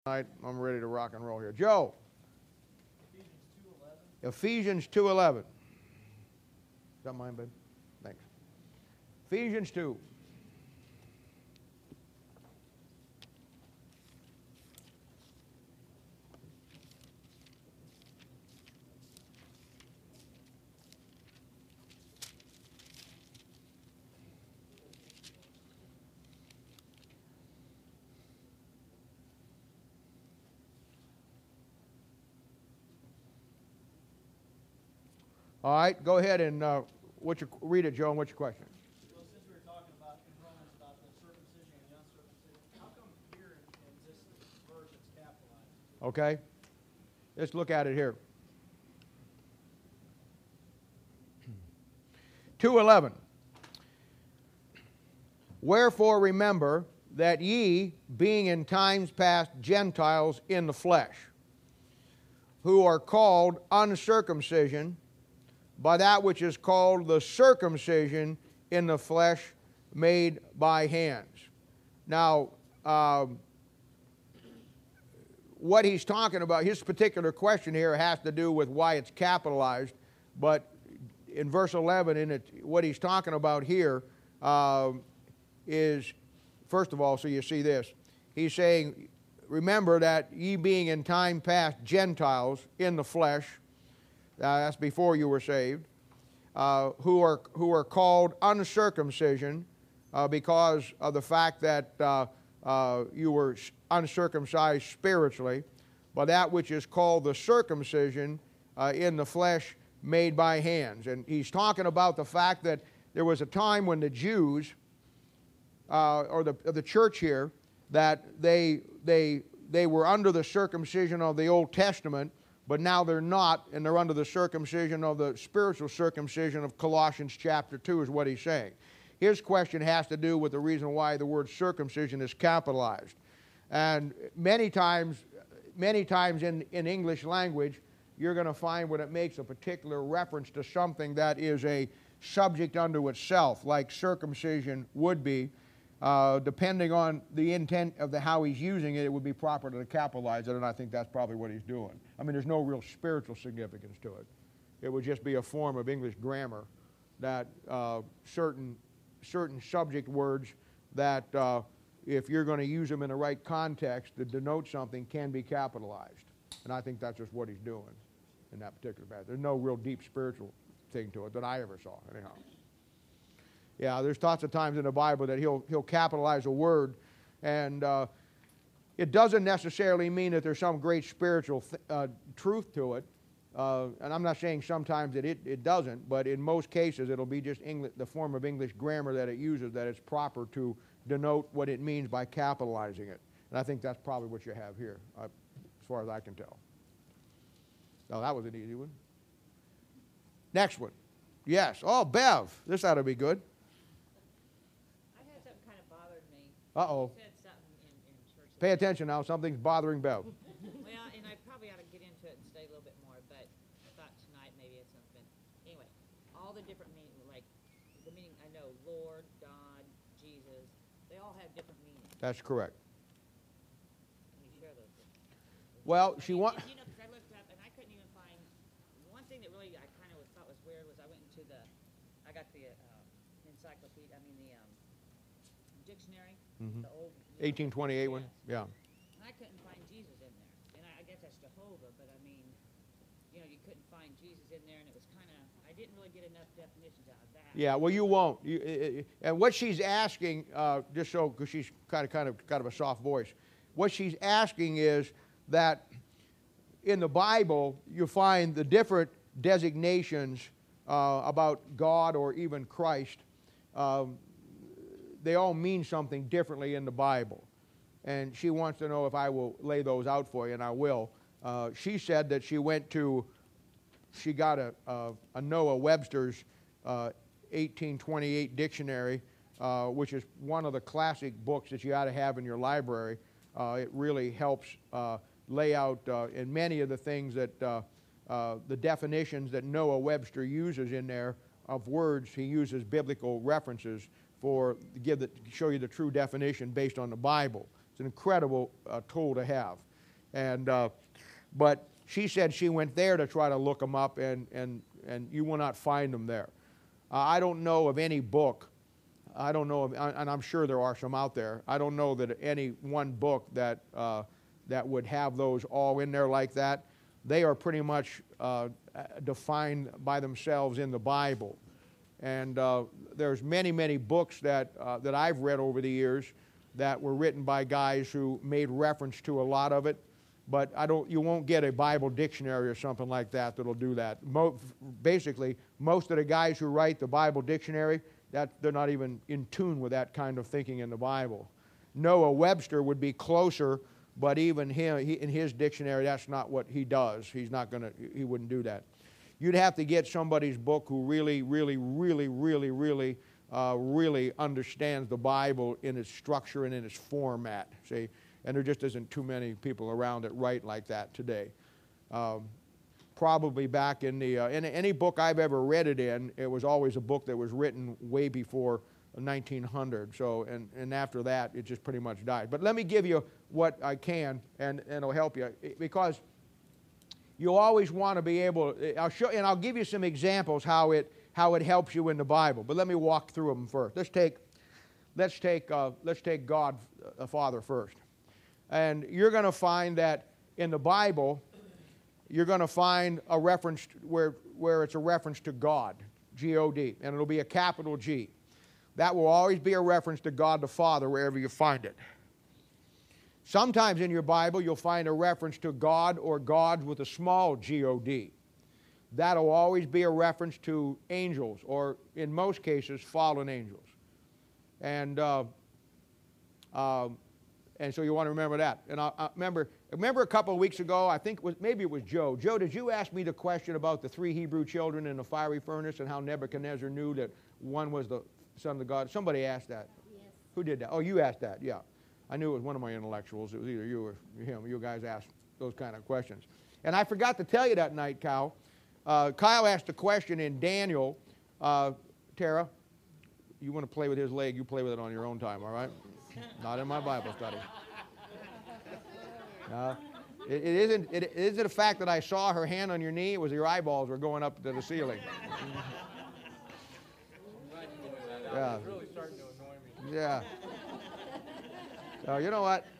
Tonight, I'm ready to rock and roll here. Joe. Ephesians 2:11. Is that mine, babe? Thanks. Ephesians 2. All right, go ahead and read it, Joe, and what's your question? Well, since we were talking about in Romans about the circumcision and the uncircumcision, how come here in this verse it's capitalized? Okay, let's look at it here. 2:11. Wherefore remember that ye, being in times past Gentiles in the flesh, who are called uncircumcision, by that which is called the circumcision in the flesh made by hands. Now, what he's talking about, his particular question here has to do with why it's capitalized, but in verse 11, what he's talking about here is, first of all, so you see this, he's saying, remember that ye being in time past Gentiles in the flesh, that's before you were saved, who are called uncircumcision because of the fact that you were uncircumcised spiritually, but that which is called the circumcision in the flesh made by hands. And he's talking about the fact that there was a time when the Jews, or the church here, that they were under the circumcision of the Old Testament, but now they're not, and they're under the circumcision of the spiritual circumcision of Colossians chapter 2 is what he's saying. His question has to do with the reason why the word circumcision is capitalized. And many times in English language, you're going to find when it makes a particular reference to something that is a subject unto itself, like circumcision would be. Depending on the intent of how he's using it, it would be proper to capitalize it, and I think that's probably what he's doing. I mean, there's no real spiritual significance to it. It would just be a form of English grammar that certain subject words that if you're going to use them in the right context to denote something can be capitalized. And I think that's just what he's doing in that particular passage. There's no real deep spiritual thing to it that I ever saw, anyhow. Yeah, there's lots of times in the Bible that he'll capitalize a word, and it doesn't necessarily mean that there's some great spiritual truth to it. And I'm not saying sometimes that it doesn't, but in most cases it'll be just the form of English grammar that it uses that it's proper to denote what it means by capitalizing it. And I think that's probably what you have here, as far as I can tell. Now, that was an easy one. Next one. Yes. Oh, Bev. This ought to be good. Uh-oh. Said something in church. Pay attention now. Something's bothering Bev. Well, and I probably ought to get into it and study a little bit more, but I thought tonight maybe it's something. Anyway, all the different meanings, like the meaning, I know, Lord, God, Jesus, they all have different meanings. That's correct. Can you share those with me? Well, she wants... You know, because I looked up and I couldn't even find, one thing that really I kind of thought was weird was I went into I got the encyclopedia, the dictionary. Mm-hmm. The old 1828 one? Yeah. And I couldn't find Jesus in there. And I guess that's Jehovah, but you couldn't find Jesus in there, and it was I didn't really get enough definitions out of that. Yeah, well, you won't. And what she's asking, just so, because she's kind of a soft voice, what she's asking is that in the Bible, you find the different designations about God or even Christ. They all mean something differently in the Bible. And she wants to know if I will lay those out for you, and I will. She said that she got a Noah Webster's 1828 dictionary, which is one of the classic books that you ought to have in your library. It really helps lay out in many of the things that the definitions that Noah Webster uses in there of words. He uses biblical references show you the true definition based on the Bible. It's an incredible tool to have. And but she said she went there to try to look them up, and you will not find them there. I don't know of any book. I don't know of, and I'm sure there are some out there. I don't know that any one book that that would have those all in there like that. They are pretty much defined by themselves in the Bible. And there's many, many books that I've read over the years that were written by guys who made reference to a lot of it. But you won't get a Bible dictionary or something like that that'll do that. Basically, most of the guys who write the Bible dictionary, they're not even in tune with that kind of thinking in the Bible. Noah Webster would be closer, but even him, in his dictionary, that's not what he does. He wouldn't do that. You'd have to get somebody's book who really, really, really, really, really, really understands the Bible in its structure and in its format. See, and there just isn't too many people around that write like that today. Probably back in any book I've ever read it in, it was always a book that was written way before 1900. So, and after that, it just pretty much died. But let me give you what I can, and it'll help you, because you'll always want to be able. I'll give you some examples how it helps you in the Bible. But let me walk through them first. Let's take God the Father first, and you're going to find that in the Bible, you're going to find a reference where it's a reference to God, G-O-D, and it'll be a capital G. That will always be a reference to God the Father wherever you find it. Sometimes in your Bible you'll find a reference to God or gods with a small G-O-D. That'll always be a reference to angels, or in most cases fallen angels. And so you want to remember that. And I remember a couple of weeks ago, I think maybe it was Joe. Joe, did you ask me the question about the 3 Hebrew children in the fiery furnace and how Nebuchadnezzar knew that one was the son of God? Somebody asked that. Yes. Who did that? Oh, you asked that, yeah. I knew it was one of my intellectuals. It was either you or him. You guys asked those kind of questions. And I forgot to tell you that night, Kyle. Kyle asked a question in Daniel. Tara, you want to play with his leg, you play with it on your own time, all right? Not in my Bible study. It isn't a fact that I saw her hand on your knee. It was your eyeballs were going up to the ceiling. Yeah. It's really starting to annoy me. Yeah. So you know what?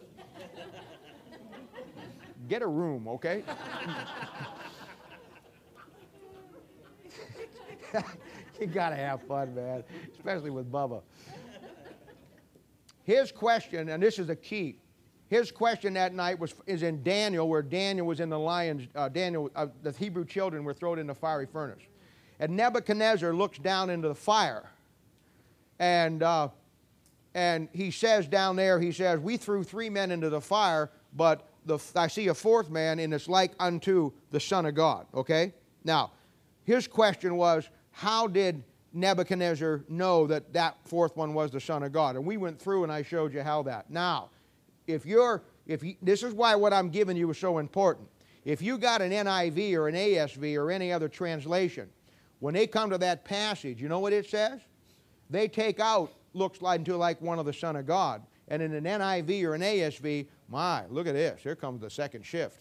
Get a room, okay? You gotta have fun, man, especially with Bubba. His question, and this is a key. His question that night is in Daniel, where Daniel was in the lions. The Hebrew children were thrown in the fiery furnace, and Nebuchadnezzar looks down into the fire, and he says down there, he says, "We threw 3 men into the fire, but I see a 4th man, and it's like unto the Son of God." Okay. Now, his question was, how did Nebuchadnezzar know that 4th one was the Son of God? And we went through and I showed you how that. Now, this is why what I'm giving you is so important. If you got an NIV or an ASV or any other translation, when they come to that passage, you know what it says? They take out looks like one of the Son of God. And in an NIV or an ASV, my, look at this. Here comes the second shift.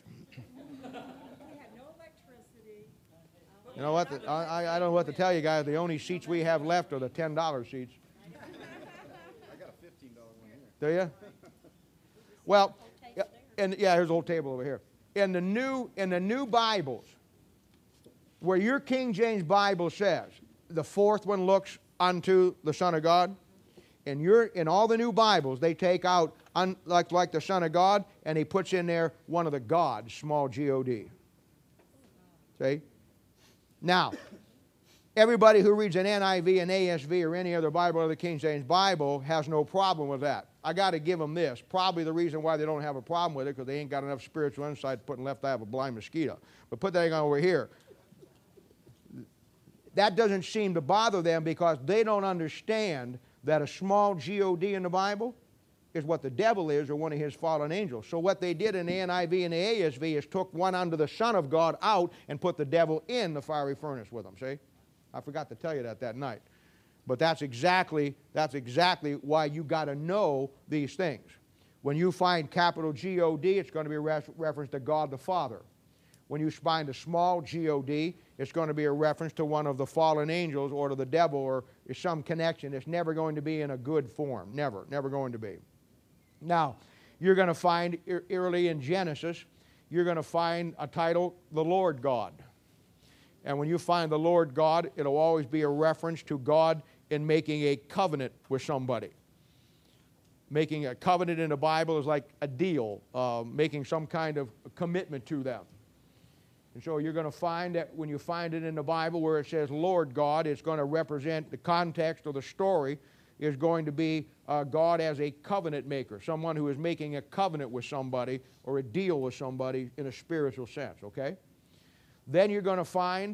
You know what? I don't know what to tell you guys. The only seats we have left are the $10 seats. I got a $15 one here. Do you? Well, and yeah, here's a whole table over here. In the new Bibles, where your King James Bible says the 4th one looks unto the Son of God, in all the new Bibles they take out like the Son of God, and he puts in there one of the gods, small G-O-D. See? Now, everybody who reads an NIV, an ASV, or any other Bible or the King James Bible has no problem with that. I got to give them this. Probably the reason why they don't have a problem with it because they ain't got enough spiritual insight to put in left eye of a blind mosquito. But put that over here. That doesn't seem to bother them because they don't understand that a small G-O-D in the Bible is what the devil is or one of his fallen angels. So what they did in the NIV and the ASV is took one under the Son of God out and put the devil in the fiery furnace with them, see? I forgot to tell you that night. But that's exactly why you got to know these things. When you find capital G-O-D, it's going to be a reference to God the Father. When you find a small G-O-D, it's going to be a reference to one of the fallen angels or to the devil, or some connection. It's never going to be in a good form. Never going to be. Now, you're going to find early in Genesis, you're going to find a title, the Lord God. And when you find the Lord God, it'll always be a reference to God in making a covenant with somebody. Making a covenant in the Bible is like a deal, making some kind of commitment to them. And so you're going to find that when you find it in the Bible where it says Lord God, it's going to represent the context or the story is going to be God as a covenant maker, someone who is making a covenant with somebody or a deal with somebody in a spiritual sense, okay? Then you're going to find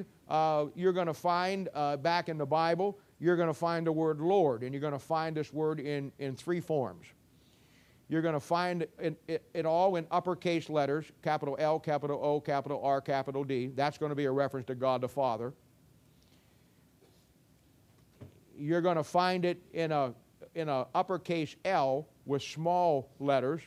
back in the Bible, you're going to find the word Lord, and you're going to find this word in three forms. You're going to find it all in uppercase letters, capital L, capital O, capital R, capital D. That's going to be a reference to God the Father. You're going to find it in a uppercase L with small letters.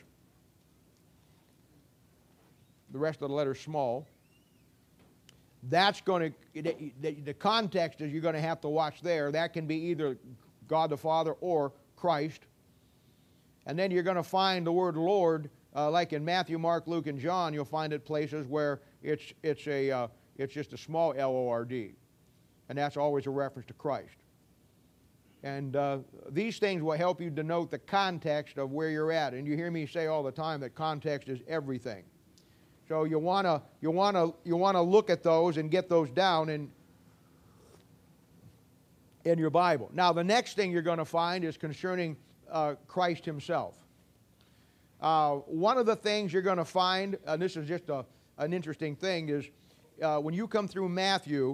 The rest of the letters small. That's going to, the context is you're going to have to watch there. That can be either God the Father or Christ. And then you're going to find the word Lord, like in Matthew, Mark, Luke, and John, you'll find it places where it's just a small L-O-R-D. And that's always a reference to Christ. And these things will help you denote the context of where you're at. And you hear me say all the time that context is everything. So you want to look at those and get those down in your Bible. Now the next thing you're going to find is concerning Christ himself. One of the things you're going to find, and this is just an interesting thing, is when you come through Matthew,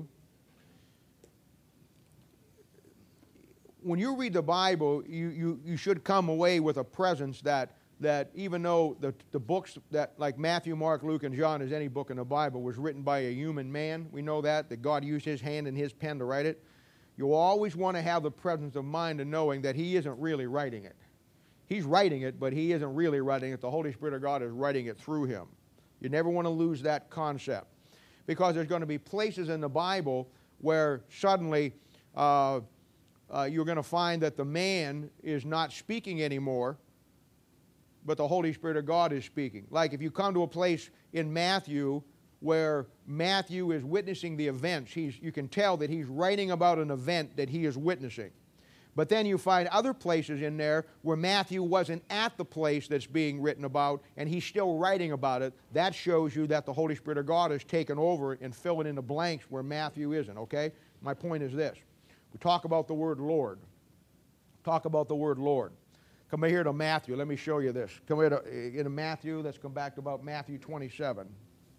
when you read the Bible, you should come away with a presence that even though the books that like Matthew, Mark, Luke, and John, as any book in the Bible, was written by a human man, we know that God used his hand and his pen to write it, you'll always want to have the presence of mind of knowing that he isn't really writing it. He's writing it, but he isn't really writing it. The Holy Spirit of God is writing it through him. You never want to lose that concept. Because there's going to be places in the Bible where suddenly you're going to find that the man is not speaking anymore, but the Holy Spirit of God is speaking. Like if you come to a place in Matthew where Matthew is witnessing the events, you can tell that he's writing about an event that he is witnessing. But then you find other places in there where Matthew wasn't at the place that's being written about, and he's still writing about it. That shows you that the Holy Spirit of God has taken over and filling in the blanks where Matthew isn't, okay? My point is this. We talk about the word Lord. Talk about the word Lord. Come here to Matthew. Let me show you this. Come here to Matthew. Let's come back to about Matthew 27.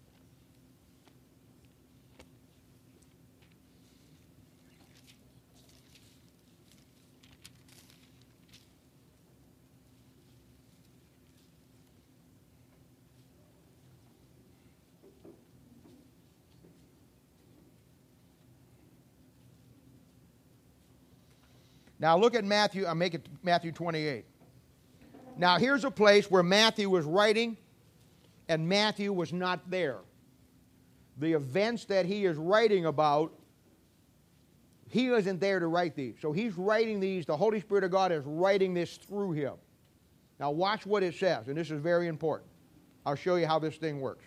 Now look at Matthew. I'll make it Matthew 28. Now here's a place where Matthew was writing and Matthew was not there. The events that he is writing about, he isn't there to write these. So he's writing these, the Holy Spirit of God is writing this through him. Now watch what it says, and this is very important. I'll show you how this thing works.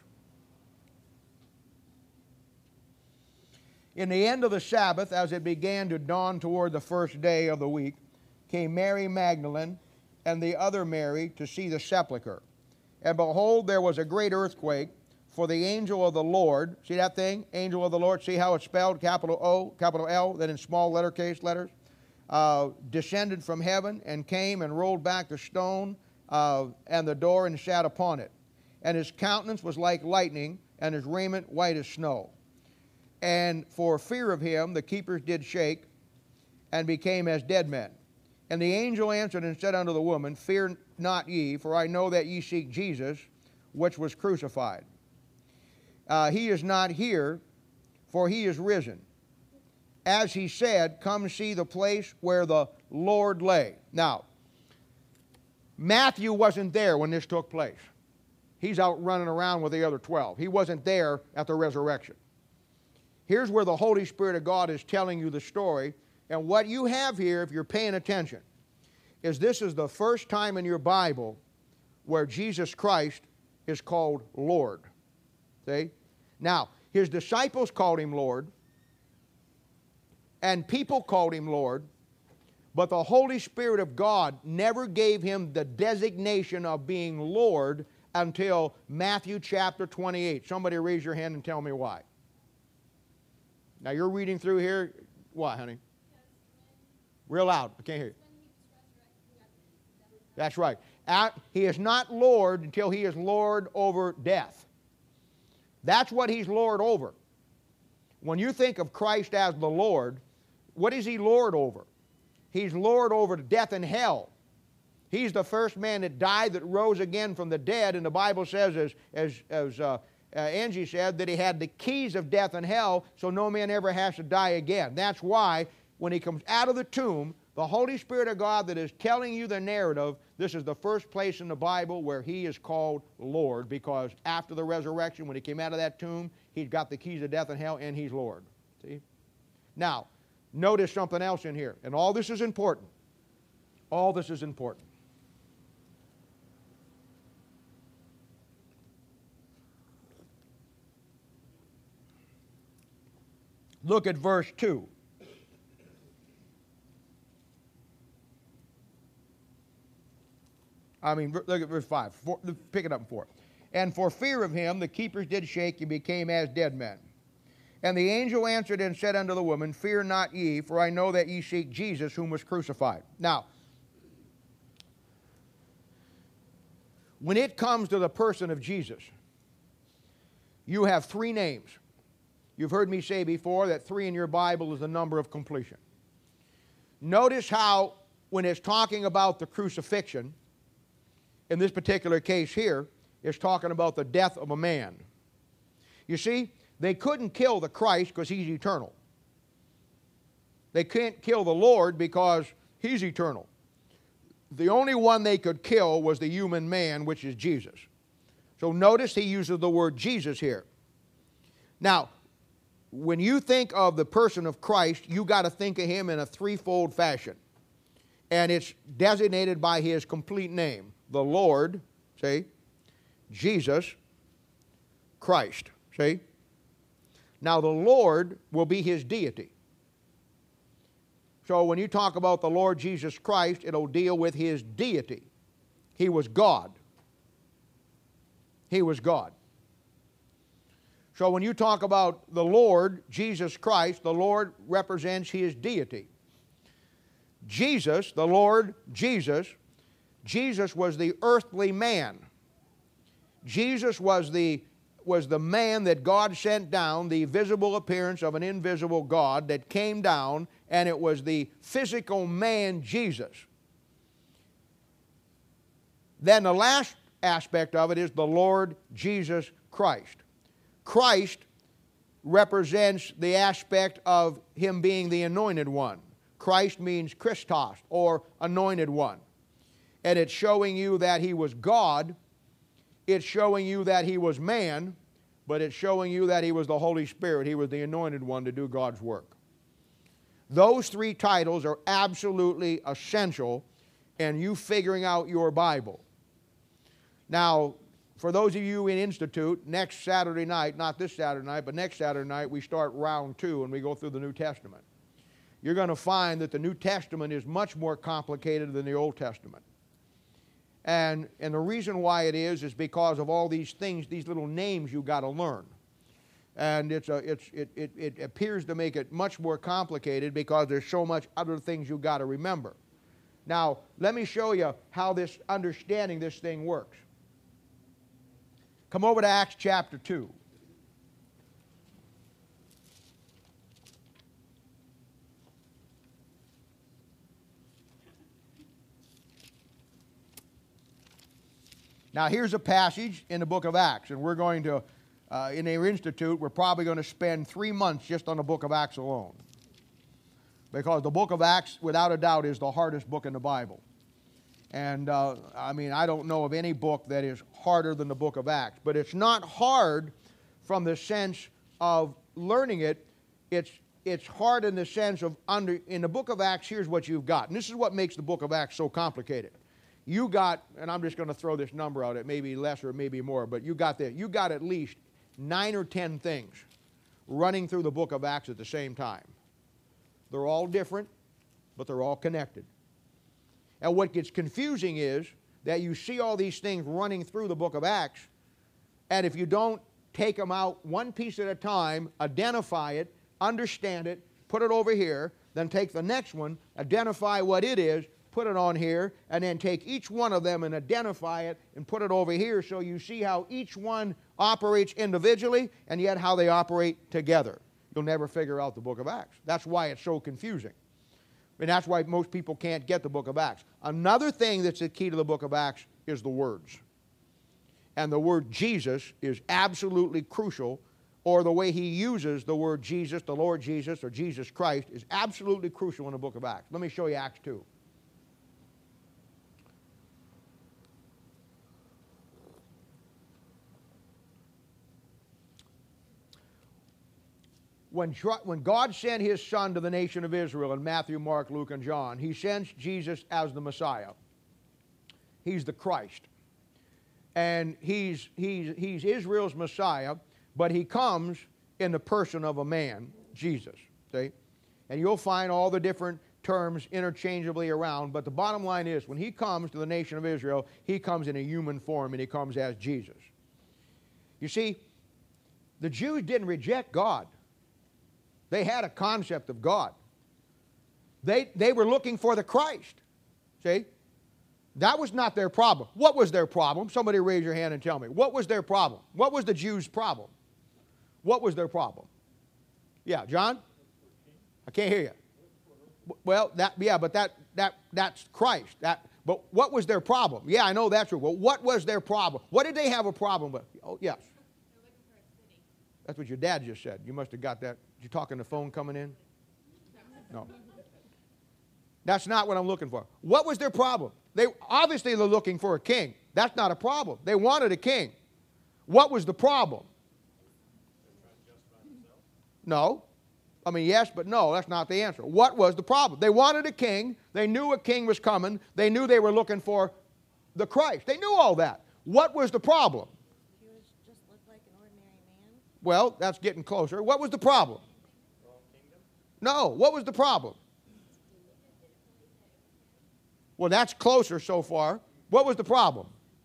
In the end of the Sabbath, as it began to dawn toward the first day of the week, came Mary Magdalene and the other Mary to see the sepulchre. And behold, there was a great earthquake, for the angel of the Lord, see that thing? Angel of the Lord, see how it's spelled? Capital O, capital L, then in small lettercase letters. Descended from heaven and came and rolled back the stone and the door and sat upon it. And his countenance was like lightning, and his raiment white as snow. And for fear of him, the keepers did shake and became as dead men. And the angel answered and said unto the woman, Fear not ye, for I know that ye seek Jesus, which was crucified. He is not here, for he is risen. As he said, come see the place where the Lord lay. Now, Matthew wasn't there when this took place. He's out running around with the other 12. He wasn't there at the resurrection. Here's where the Holy Spirit of God is telling you the story. And what you have here, if you're paying attention, is this is the first time in your Bible where Jesus Christ is called Lord. See? Now, his disciples called him Lord, and people called him Lord, but the Holy Spirit of God never gave him the designation of being Lord until Matthew chapter 28. Somebody raise your hand and tell me why. Now you're reading through here. What, honey? Real loud. I can't hear you. That's right. He is not Lord until he is Lord over death. That's what he's Lord over. When you think of Christ as the Lord, what is he Lord over? He's Lord over death and hell. He's the first man that died, that rose again from the dead, and the Bible says, as Angie said, that he had the keys of death and hell, so no man ever has to die again. That's why when he comes out of the tomb, the Holy Spirit of God that is telling you the narrative, this is the first place in the Bible where he is called Lord, because after the resurrection, when he came out of that tomb, he's got the keys of death and hell, and he's Lord. See? Now, notice something else in here, and all this is important. All this is important. Look at verse 2. Look at verse 5. Pick it up in 4. And for fear of him, the keepers did shake and became as dead men. And the angel answered and said unto the woman, Fear not ye, for I know that ye seek Jesus, whom was crucified. Now, when it comes to the person of Jesus, you have three names. You've heard me say before that 3 in your Bible is the number of completion. Notice how, when it's talking about the crucifixion, in this particular case here, it's talking about the death of a man. You see, they couldn't kill the Christ because he's eternal. They can't kill the Lord because he's eternal. The only one they could kill was the human man, which is Jesus. So notice he uses the word Jesus here. Now, when you think of the person of Christ, you got to think of him in a threefold fashion. And it's designated by his complete name. The Lord, see? Jesus, Christ, see? Now the Lord will be his deity. So when you talk about the Lord Jesus Christ, it'll deal with his deity. He was God. He was God. So when you talk about the Lord Jesus Christ, the Lord represents his deity. Jesus, the Lord Jesus, Jesus was the earthly man. Jesus was the man that God sent down, the visible appearance of an invisible God that came down, and it was the physical man Jesus. Then the last aspect of it is the Lord Jesus Christ. Christ represents the aspect of him being the anointed one. Christ means Christos, or anointed one. And it's showing you that he was God. It's showing you that he was man, but it's showing you that he was the Holy Spirit. He was the anointed one to do God's work. Those 3 titles are absolutely essential in you figuring out your Bible. Now, for those of you in Institute, next Saturday night, not this Saturday night, but next Saturday night, we start round 2 and we go through the New Testament. You're going to find that the New Testament is much more complicated than the Old Testament. And the reason why it is because of all these things, these little names you've got to learn. And it appears to make it much more complicated because there's so much other things you've got to remember. Now, let me show you how this understanding this thing works. Come over to Acts chapter 2. Now here's a passage in the book of Acts, and we're going to, in our institute, we're probably going to spend 3 months just on the book of Acts alone. Because the book of Acts, without a doubt, is the hardest book in the Bible. And I mean, I don't know of any book that is harder than the book of Acts. But it's not hard from the sense of learning it. It's hard in the sense of in the book of Acts, here's what you've got. And this is what makes the book of Acts so complicated. You got, and I'm just going to throw this number out, it may be less or maybe more, but you got at least 9 or 10 things running through the book of Acts at the same time. They're all different, but they're all connected. And what gets confusing is that you see all these things running through the book of Acts, and if you don't take them out one piece at a time, identify it, understand it, put it over here, then take the next one, identify what it is, put it on here, and then take each one of them and identify it and put it over here so you see how each one operates individually and yet how they operate together. You'll never figure out the book of Acts. That's why it's so confusing. And that's why most people can't get the book of Acts. Another thing that's the key to the book of Acts is the words. And the word Jesus is absolutely crucial, or the way he uses the word Jesus, the Lord Jesus, or Jesus Christ, is absolutely crucial in the book of Acts. Let me show you Acts 2. When God sent his Son to the nation of Israel in Matthew, Mark, Luke, and John, he sends Jesus as the Messiah. He's the Christ. And he's Israel's Messiah, but he comes in the person of a man, Jesus. See? And you'll find all the different terms interchangeably around, but the bottom line is, when he comes to the nation of Israel, he comes in a human form, and he comes as Jesus. You see, the Jews didn't reject God. They had a concept of God. They were looking for the Christ. See? That was not their problem. What was their problem? Somebody raise your hand and tell me. What was their problem? What was the Jews' problem? What was their problem? Yeah, John? I can't hear you. Well, that's Christ. But what was their problem? Yeah, I know that's true. Well, what was their problem? What did they have a problem with? Oh, yes. They're looking for a city. That's what your dad just said. You must have got that. Did you talk on the phone coming in? No. That's not what I'm looking for. What was their problem? Obviously they're looking for a king. That's not a problem. They wanted a king. What was the problem? No. I mean, yes, but no, that's not the answer. What was the problem? They wanted a king. They knew a king was coming. They knew they were looking for the Christ. They knew all that. What was the problem? He was just looked like an ordinary man. Well, that's getting closer. What was the problem? No. What was the problem? Well, that's closer so far. What was the problem?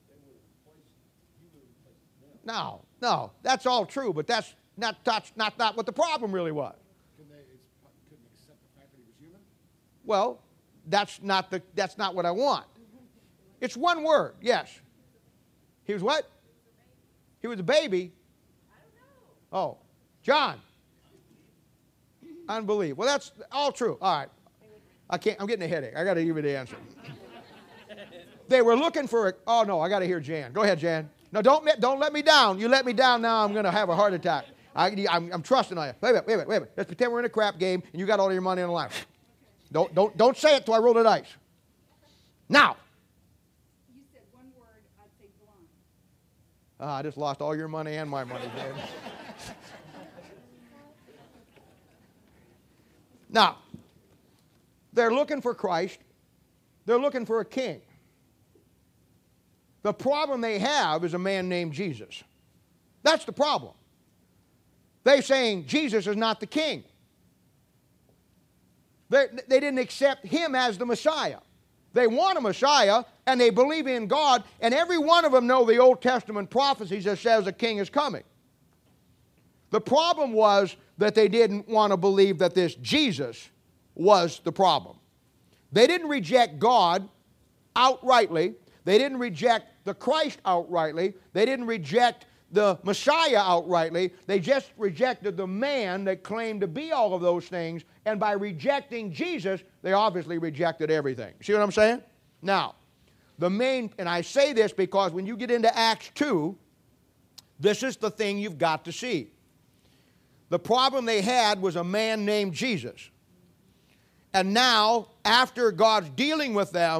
No. That's all true, but that's not what the problem really was. Couldn't accept the fact that he was human? Well, that's not what I want. It's one word, yes. He was what? He was a baby. Oh, John. Unbelief. Well, that's all true. All right. I'm getting a headache. I got to give you the answer. They were looking for oh no, I got to hear Jan. Go ahead, Jan. No, don't let me down. You let me down now, I'm going to have a heart attack. I'm trusting on you. Wait a minute. Let's pretend we're in a crap game and you got all your money on the line. Don't say it till I roll the dice. Now. You said one word, I'd say blonde. I just lost all your money and my money, Jan. Now, they're looking for Christ. They're looking for a king. The problem they have is a man named Jesus. That's the problem. They're saying Jesus is not the king. They didn't accept him as the Messiah. They want a Messiah, and they believe in God, and every one of them know the Old Testament prophecies that says a king is coming. The problem was that they didn't want to believe that this Jesus was the problem. They didn't reject God outrightly. They didn't reject the Christ outrightly. They didn't reject the Messiah outrightly. They just rejected the man that claimed to be all of those things. And by rejecting Jesus, they obviously rejected everything. See what I'm saying? Now, and I say this because when you get into Acts 2, this is the thing you've got to see. The problem they had was a man named Jesus. And now, after God's dealing with them,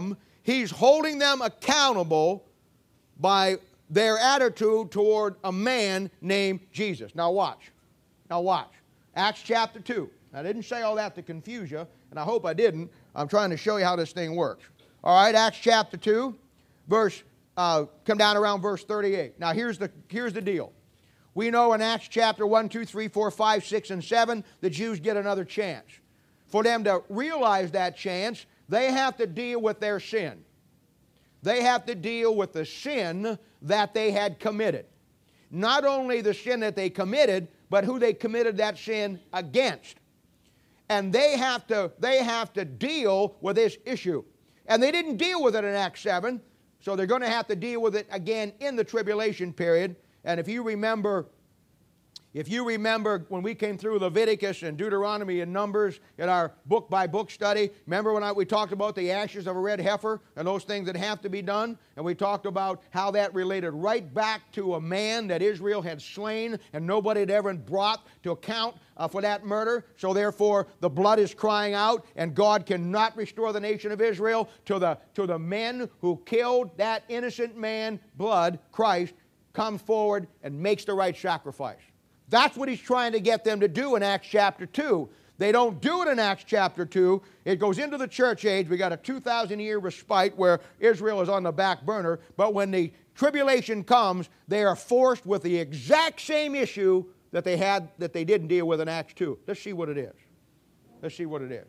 He's holding them accountable by their attitude toward a man named Jesus. Now watch. Now watch. Acts chapter 2. I didn't say all that to confuse you, and I hope I didn't. I'm trying to show you how this thing works. All right, Acts chapter 2, come down around verse 38. Now here's the deal. We know in Acts chapter 1, 2, 3, 4, 5, 6, and 7, the Jews get another chance. For them to realize that chance, they have to deal with their sin. They have to deal with the sin that they had committed. Not only the sin that they committed, but who they committed that sin against. And they have to deal with this issue. And they didn't deal with it in Acts 7, so they're going to have to deal with it again in the tribulation period. And if you remember when we came through Leviticus and Deuteronomy and Numbers in our book-by-book study, remember when we talked about the ashes of a red heifer and those things that have to be done? And we talked about how that related right back to a man that Israel had slain and nobody had ever brought to account for that murder. So therefore, the blood is crying out, and God cannot restore the nation of Israel to the men who killed that innocent man. Blood, Christ, comes forward and makes the right sacrifice. That's what he's trying to get them to do in Acts chapter 2. They don't do it in Acts chapter 2. It goes into the church age. We got a 2,000-year respite where Israel is on the back burner. But when the tribulation comes, they are forced with the exact same issue that they didn't deal with in Acts 2. Let's see what it is. Let's see what it is.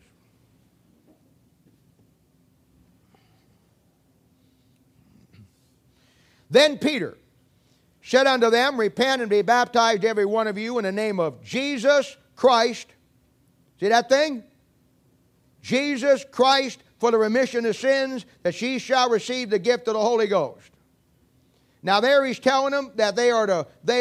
Then Peter said unto them, Repent and be baptized every one of you in the name of Jesus Christ. See that thing? Jesus Christ for the remission of sins, that ye shall receive the gift of the Holy Ghost. Now there he's telling them that they are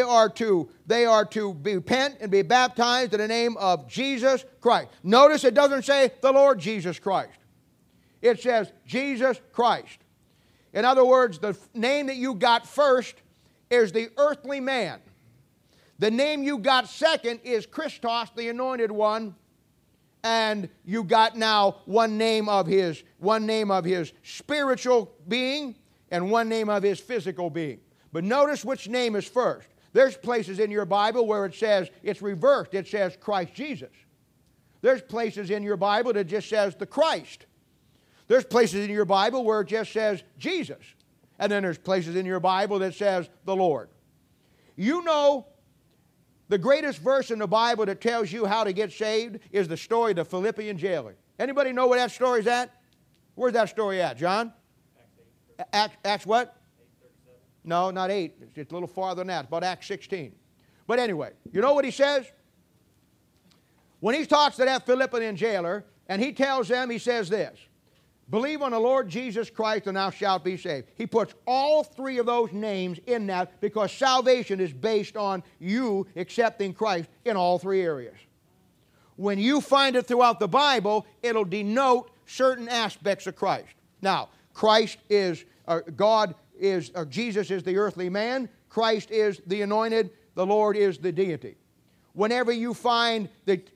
to repent and be baptized in the name of Jesus Christ. Notice it doesn't say the Lord Jesus Christ. It says Jesus Christ. In other words, the name that you got first is the earthly man. The name you got second is Christos, the anointed one, and you got now one name of his spiritual being and one name of his physical being. But notice which name is first. There's places in your Bible where it says it's reversed. It says Christ Jesus. There's places in your Bible that just says the Christ. There's places in your Bible where it just says Jesus. And then there's places in your Bible that says the Lord. You know, the greatest verse in the Bible that tells you how to get saved is the story of the Philippian jailer. Anybody know where that story's at? Where's that story at, John? Acts what? 8:37. No, not 8. It's a little farther than that. It's about Acts 16. But anyway, you know what he says? When he talks to that Philippian jailer, and he tells them, he says this, Believe on the Lord Jesus Christ and thou shalt be saved. He puts all three of those names in that because salvation is based on you accepting Christ in all three areas. When you find it throughout the Bible, it'll denote certain aspects of Christ. Now, Christ is, Jesus is the earthly man. Christ is the anointed. The Lord is the deity. Wherever you find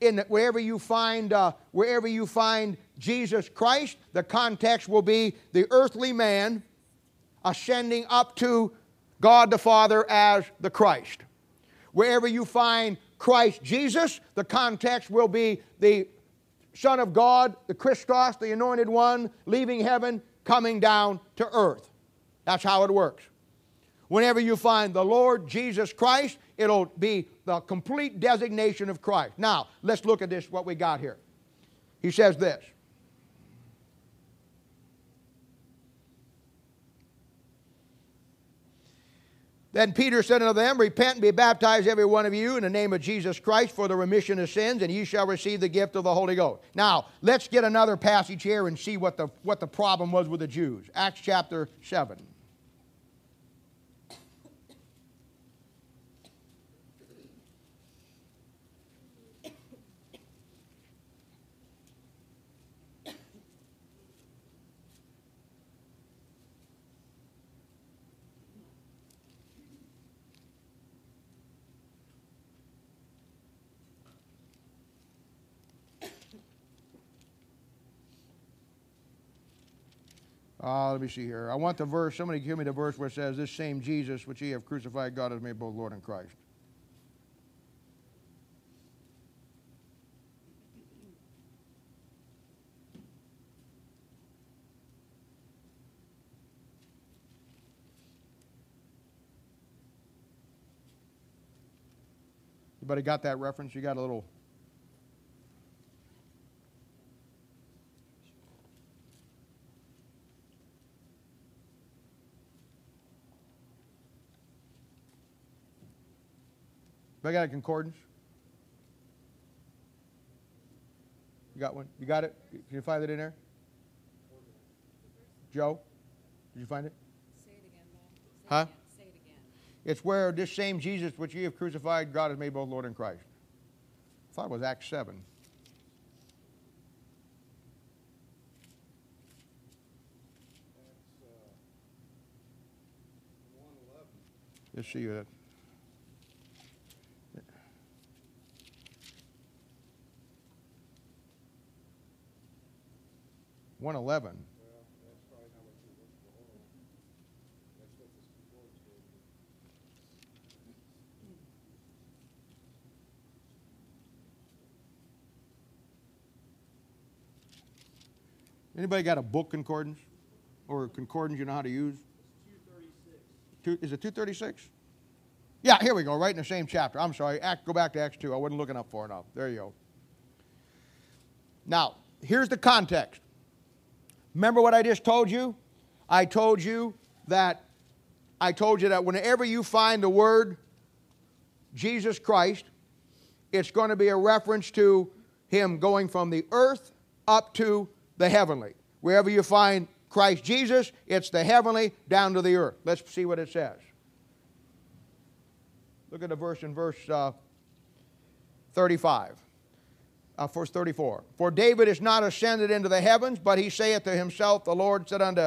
Jesus Christ, the context will be the earthly man ascending up to God the Father as the Christ. Wherever you find Christ Jesus, the context will be the Son of God, the Christos, the anointed one, leaving heaven, coming down to earth. That's how it works. Whenever you find the Lord Jesus Christ, it'll be the complete designation of Christ. Now, let's look at this, what we got here. He says this. Then Peter said unto them, Repent and be baptized every one of you in the name of Jesus Christ for the remission of sins, and ye shall receive the gift of the Holy Ghost. Now, let's get another passage here and see what the problem was with the Jews. Acts chapter 7. Let me see here. I want the verse. Somebody give me the verse where it says, this same Jesus which ye have crucified, God has made both Lord and Christ. Anybody got that reference? You got a little... I got a concordance? You got one? You got it? Can you find it in there? Joe? Did you find it? Say it again, Bob. Huh? Say it again. It's where this same Jesus which ye have crucified, God has made both Lord and Christ. I thought it was Acts 7. Let's see that. 111. Anybody got a book concordance? Or a concordance you know how to use? 236. Is it 236? Yeah, here we go, right in the same chapter. I'm sorry, go back to Acts 2. I wasn't looking up far enough. There you go. Now, here's the context. Remember what I just told you? I told you that whenever you find the word Jesus Christ, it's going to be a reference to him going from the earth up to the heavenly. Wherever you find Christ Jesus, it's the heavenly down to the earth. Let's see what it says. Look at the verse in verse 35. Verse 34. For David is not ascended into the heavens, but he saith to himself, the Lord said unto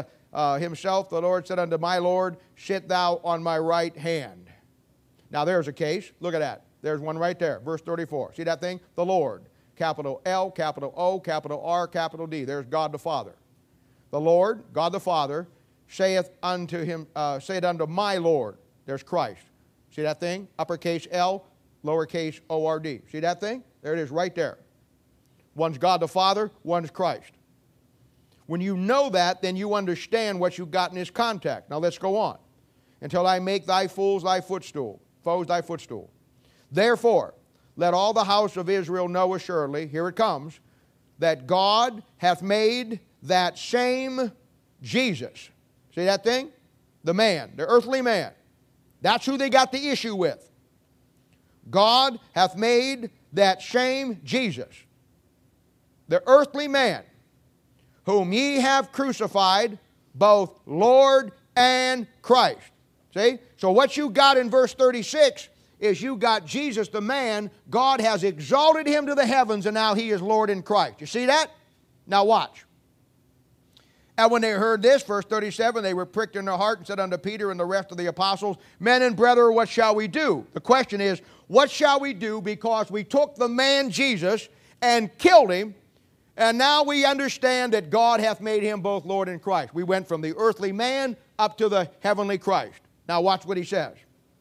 my Lord, sit thou on my right hand. Now there's a case. Look at that. There's one right there. Verse 34. See that thing? The Lord. Capital L, capital O, capital R, capital D. There's God the Father. The Lord, God the Father, saith unto my Lord. There's Christ. See that thing? Uppercase L, lowercase O-R-D. See that thing? There it is right there. One's God the Father, one's Christ. When you know that, then you understand what you've got in this context. Now let's go on. Until I make thy foes thy footstool. Therefore, let all the house of Israel know assuredly, here it comes, that God hath made that same Jesus. See that thing? The man, the earthly man. That's who they got the issue with. God hath made that same Jesus, the earthly man, whom ye have crucified, both Lord and Christ. See? So what you got in verse 36 is you got Jesus the man. God has exalted him to the heavens, and now he is Lord in Christ. You see that? Now watch. And when they heard this, verse 37, they were pricked in their heart and said unto Peter and the rest of the apostles, Men and brethren, what shall we do? The question is, what shall we do? Because we took the man Jesus and killed him, and now we understand that God hath made him both Lord and Christ. We went from the earthly man up to the heavenly Christ. Now watch what he says.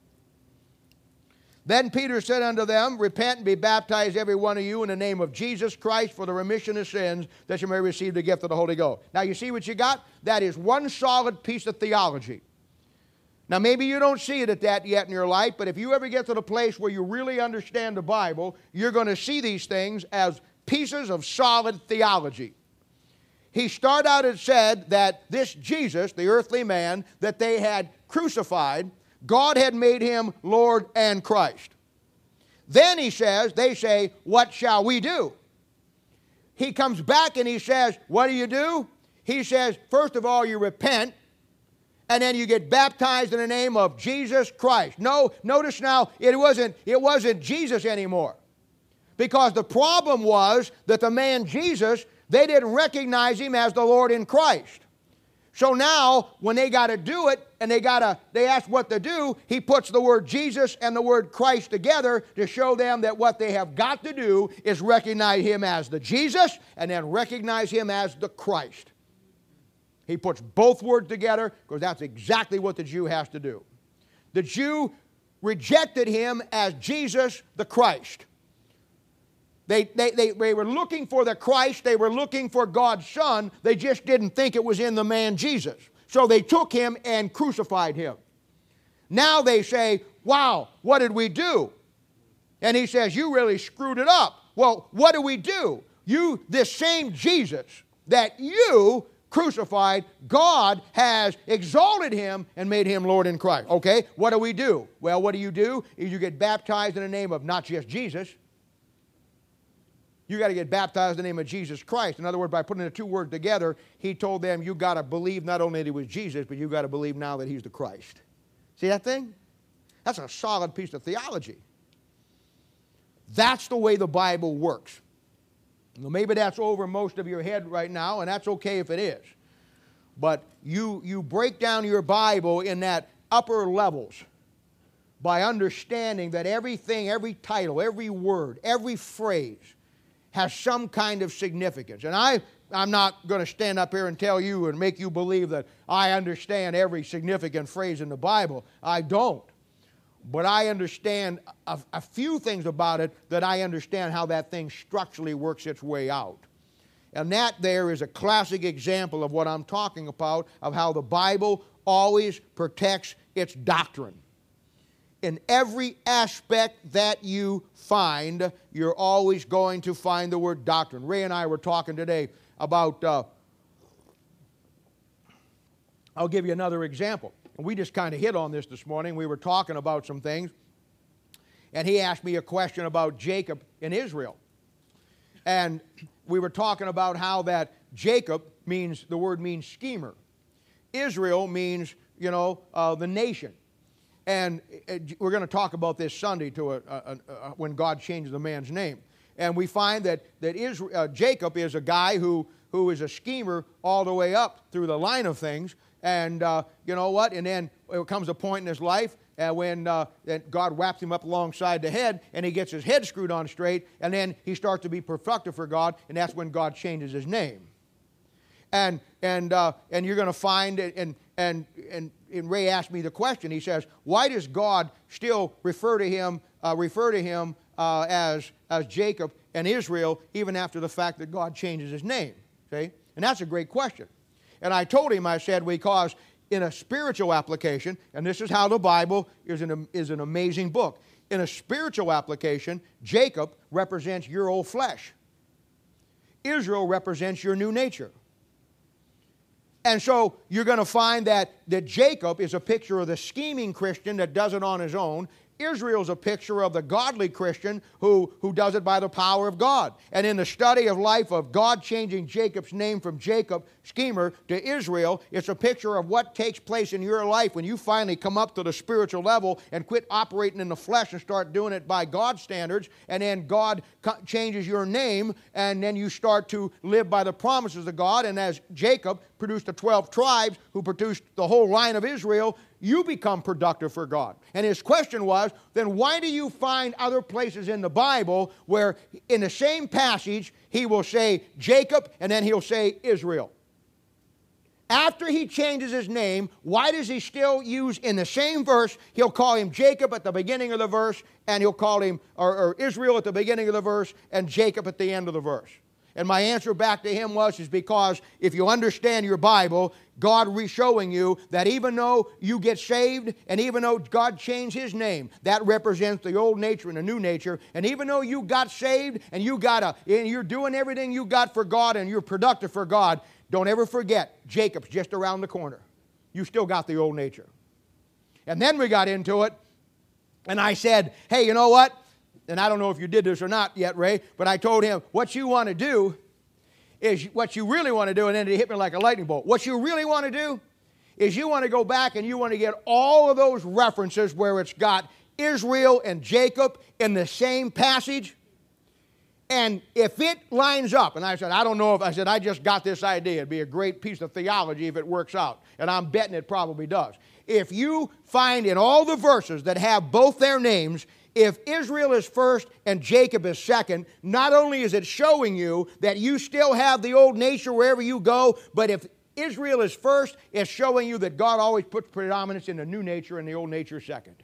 Then Peter said unto them, Repent and be baptized every one of you in the name of Jesus Christ for the remission of sins, that you may receive the gift of the Holy Ghost. Now you see what you got? That is one solid piece of theology. Now maybe you don't see it at that yet in your life, but if you ever get to the place where you really understand the Bible, you're going to see these things as pieces of solid theology. He started out and said that this Jesus, the earthly man, that they had crucified, God had made him Lord and Christ. Then he says, they say, what shall we do? He comes back and he says, what do? He says, first of all, you repent, and then you get baptized in the name of Jesus Christ. No, notice now, it wasn't Jesus anymore. Because the problem was that the man Jesus, they didn't recognize him as the Lord in Christ. So now, when they got to do it, and they ask what to do, he puts the word Jesus and the word Christ together to show them that what they have got to do is recognize him as the Jesus, and then recognize him as the Christ. He puts both words together because that's exactly what the Jew has to do. The Jew rejected him as Jesus the Christ. They were looking for the Christ. They were looking for God's Son. They just didn't think it was in the man Jesus. So they took him and crucified him. Now they say, wow, what did we do? And he says, you really screwed it up. Well, what do we do? This same Jesus that you crucified, God has exalted him and made him Lord in Christ. Okay, what do we do? Well, what do? Is you get baptized in the name of not just Jesus. You got to get baptized in the name of Jesus Christ. In other words, by putting the two words together, he told them, you got to believe not only that he was Jesus, but you got to believe now that he's the Christ. See that thing? That's a solid piece of theology. That's the way the Bible works. Well, maybe that's over most of your head right now, and that's okay if it is. But you break down your Bible in that upper levels by understanding that everything, every title, every word, every phrase has some kind of significance. And I'm not going to stand up here and tell you and make you believe that I understand every significant phrase in the Bible. I don't. But I understand a few things about it that I understand how that thing structurally works its way out. And that there is a classic example of what I'm talking about, of how the Bible always protects its doctrine. In every aspect that you find, you're always going to find the word doctrine. Ray and I were talking today about, I'll give you another example. And we just kind of hit on this morning. We were talking about some things. And he asked me a question about Jacob in Israel. And we were talking about how that Jacob means, the word means schemer. Israel means, the nation. And we're going to talk about this Sunday when God changes the man's name. And we find that Jacob is a guy who is a schemer all the way up through the line of things. And you know what? And then there comes a point in his life when God whaps him up alongside the head, and he gets his head screwed on straight, and then he starts to be productive for God, and that's when God changes his name. And you're going to find, and Ray asked me the question. He says, why does God still refer to him as Jacob and Israel even after the fact that God changes his name? See? And that's a great question. And I told him, I said, because in a spiritual application, and this is how the Bible is an amazing book. In a spiritual application, Jacob represents your old flesh. Israel represents your new nature. And so you're going to find that Jacob is a picture of the scheming Christian that does it on his own. Israel's a picture of the godly Christian who does it by the power of God. And in the study of life of God changing Jacob's name from Jacob, schemer, to Israel, it's a picture of what takes place in your life when you finally come up to the spiritual level and quit operating in the flesh and start doing it by God's standards. And then God changes your name, and then you start to live by the promises of God. And as Jacob produced the 12 tribes who produced the whole line of Israel, you become productive for God. And his question was, then why do you find other places in the Bible where in the same passage he will say Jacob and then he'll say Israel? After he changes his name, why does he still use in the same verse, he'll call him Jacob at the beginning of the verse, and he'll call him or Israel at the beginning of the verse, and Jacob at the end of the verse? And my answer back to him is because if you understand your Bible, God showing you that even though you get saved and even though God changed his name, that represents the old nature and the new nature. And even though you got saved and you're doing everything you got for God and you're productive for God, don't ever forget Jacob's just around the corner. You still got the old nature. And then we got into it, and I said, hey, you know what? And I don't know if you did this or not yet, Ray, but I told him, what you want to do is what you really want to do, and then it hit me like a lightning bolt. What you really want to do is you want to go back and you want to get all of those references where it's got Israel and Jacob in the same passage. And if it lines up, and I said, I don't know if, I said, I just got this idea. It'd be a great piece of theology if it works out. And I'm betting it probably does. If you find in all the verses that have both their names, if Israel is first and Jacob is second, not only is it showing you that you still have the old nature wherever you go, but if Israel is first, it's showing you that God always puts predominance in the new nature and the old nature second.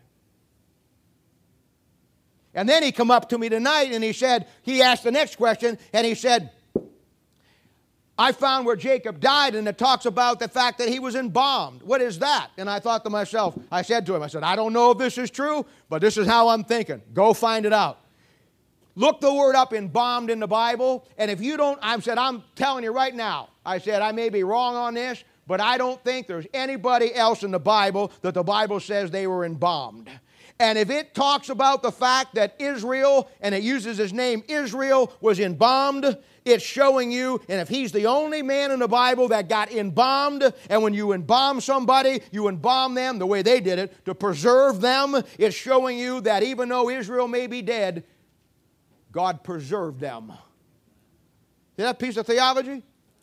And then he come up to me tonight and he asked the next question, and he said, I found where Jacob died, and it talks about the fact that he was embalmed. What is that? And I thought to myself, I said to him, I don't know if this is true, but this is how I'm thinking. Go find it out. Look the word up, embalmed, in the Bible, and if you don't, I'm telling you right now, I said, I may be wrong on this, but I don't think there's anybody else in the Bible that the Bible says they were embalmed. And if it talks about the fact that Israel, and it uses his name Israel, was embalmed, it's showing you, and if he's the only man in the Bible that got embalmed, and when you embalm somebody, you embalm them the way they did it, to preserve them, it's showing you that even though Israel may be dead, God preserved them. See that piece of theology?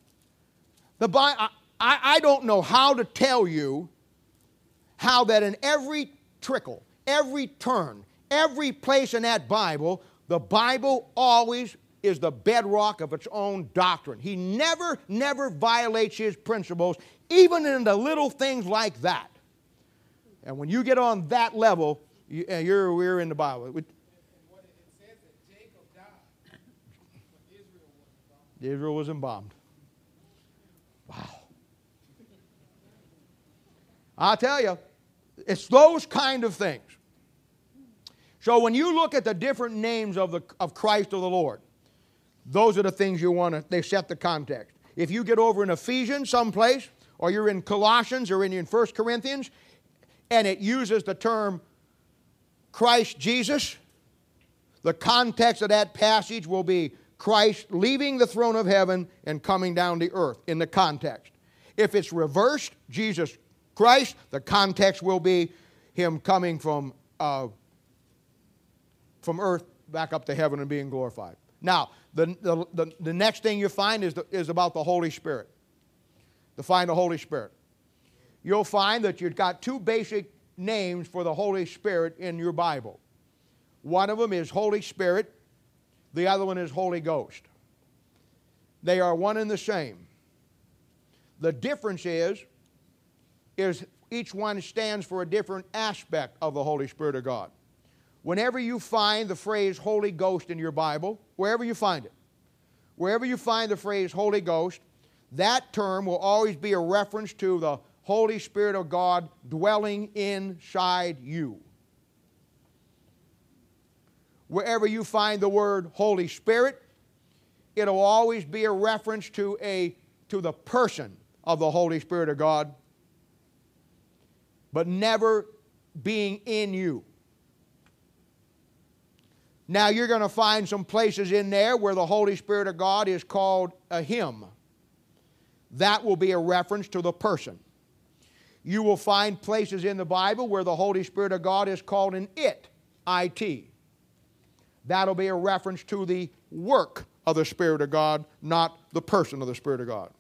I don't know how to tell you how that in every trickle, every turn, every place in that Bible, the Bible always is the bedrock of its own doctrine. He never violates his principles, even in the little things like that. And when you get on that level, we're in the Bible. What it says that Jacob died, but Israel was embalmed. Wow. I'll tell you, it's those kind of things. So when you look at the different names of Christ or the Lord, those are the things you want to, they set the context. If you get over in Ephesians someplace, or you're in Colossians, or in 1 Corinthians, and it uses the term Christ Jesus, the context of that passage will be Christ leaving the throne of heaven and coming down to earth in the context. If it's reversed, Jesus Christ, the context will be him coming from earth back up to heaven and being glorified. Now, the next thing you find is about the Holy Spirit. To find the Holy Spirit. You'll find that you've got two basic names for the Holy Spirit in your Bible. One of them is Holy Spirit. The other one is Holy Ghost. They are one and the same. The difference is each one stands for a different aspect of the Holy Spirit of God. Whenever you find the phrase Holy Ghost in your Bible, wherever you find it, wherever you find the phrase Holy Ghost, that term will always be a reference to the Holy Spirit of God dwelling inside you. Wherever you find the word Holy Spirit, it'll always be a reference to the person of the Holy Spirit of God, but never being in you. Now you're going to find some places in there where the Holy Spirit of God is called a him. That will be a reference to the person. You will find places in the Bible where the Holy Spirit of God is called an it, I-T. That'll be a reference to the work of the Spirit of God, not the person of the Spirit of God.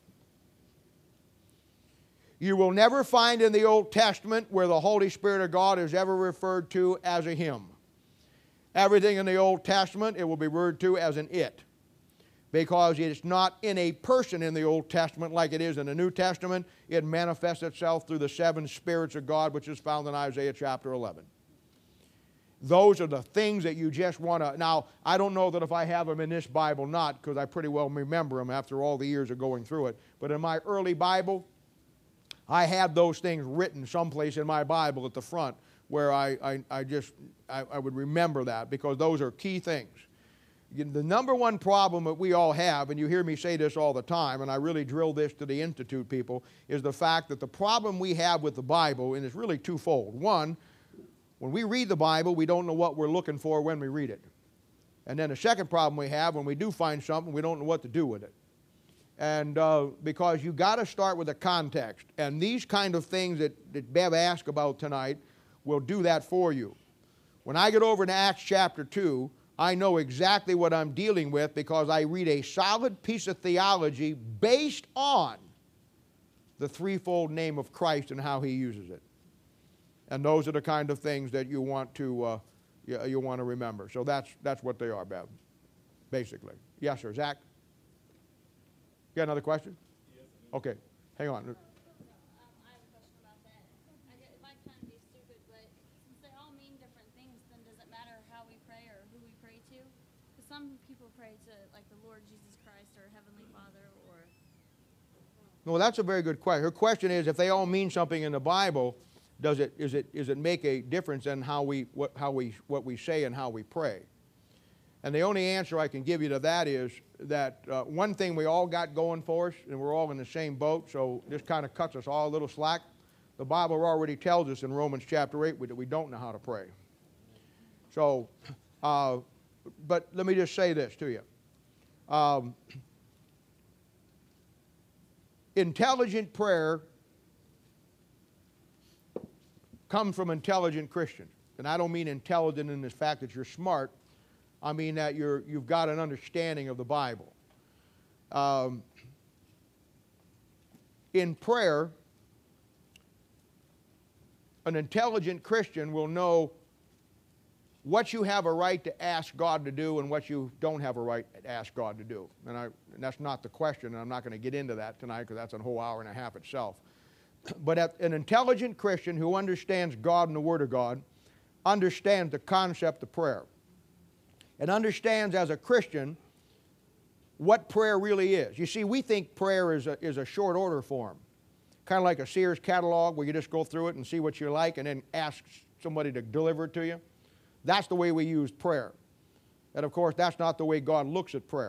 You will never find in the Old Testament where the Holy Spirit of God is ever referred to as a him. Everything in the Old Testament, it will be referred to as an it. Because it's not in a person in the Old Testament like it is in the New Testament. It manifests itself through the seven spirits of God, which is found in Isaiah chapter 11. Those are the things that you just want to... Now, I don't know that if I have them in this Bible not, because I pretty well remember them after all the years of going through it. But in my early Bible, I had those things written someplace in my Bible at the front where I would remember that, because those are key things. The number one problem that we all have, and you hear me say this all the time, and I really drill this to the Institute people, is the fact that the problem we have with the Bible, and it's really twofold. One, when we read the Bible, we don't know what we're looking for when we read it. And then the second problem we have, when we do find something, we don't know what to do with it. And because you got to start with the context. And these kind of things that Bev asked about tonight will do that for you. When I get over to Acts chapter 2, I know exactly what I'm dealing with because I read a solid piece of theology based on the threefold name of Christ and how he uses it. And those are the kind of things that you want to remember. So that's what they are, Bev, basically. Yes, sir. Zach? You got another question? Yes. Okay. Hang on. I have a question about that. It might kind of be stupid, but since they all mean different things, then does it matter how we pray or who we pray to? Because some people pray to, like, the Lord Jesus Christ or Heavenly Father or... Well, that's a very good question. Her question is, if they all mean something in the Bible, does it make a difference in what we say and how we pray? And the only answer I can give you to that is that one thing we all got going for us, and we're all in the same boat, so this kind of cuts us all a little slack. The Bible already tells us in Romans chapter 8 that we don't know how to pray. So, but let me just say this to you. Intelligent prayer comes from intelligent Christians. And I don't mean intelligent in the fact that you're smart. I mean that you've got an understanding of the Bible. In prayer, an intelligent Christian will know what you have a right to ask God to do and what you don't have a right to ask God to do. And that's not the question, and I'm not going to get into that tonight because that's a whole hour and a half itself. But an intelligent Christian who understands God and the Word of God understands the concept of prayer and understands as a Christian what prayer really is. You see, we think prayer is a short order form, kind of like a Sears catalog where you just go through it and see what you like and then ask somebody to deliver it to you. That's the way we use prayer. And of course, that's not the way God looks at prayer.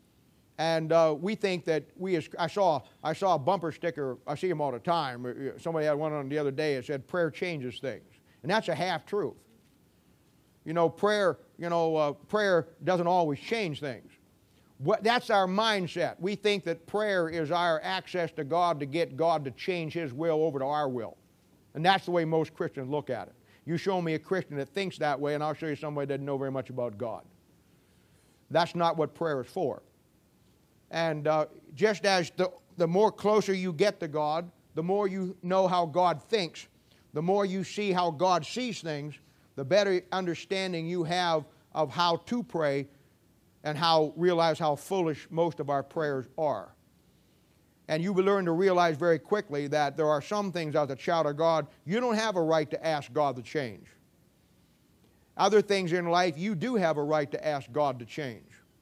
And we think that I saw a bumper sticker, I see them all the time. Somebody had one on the other day, it said, prayer changes things. And that's a half-truth. You know, prayer doesn't always change things. That's our mindset. We think that prayer is our access to God to get God to change His will over to our will. And that's the way most Christians look at it. You show me a Christian that thinks that way, and I'll show you somebody that doesn't know very much about God. That's not what prayer is for. And just as the more closer you get to God, the more you know how God thinks, the more you see how God sees things, the better understanding you have of how to pray and realize how foolish most of our prayers are. And you will learn to realize very quickly that there are some things as a child of God you don't have a right to ask God to change. Other things in life you do have a right to ask God to change.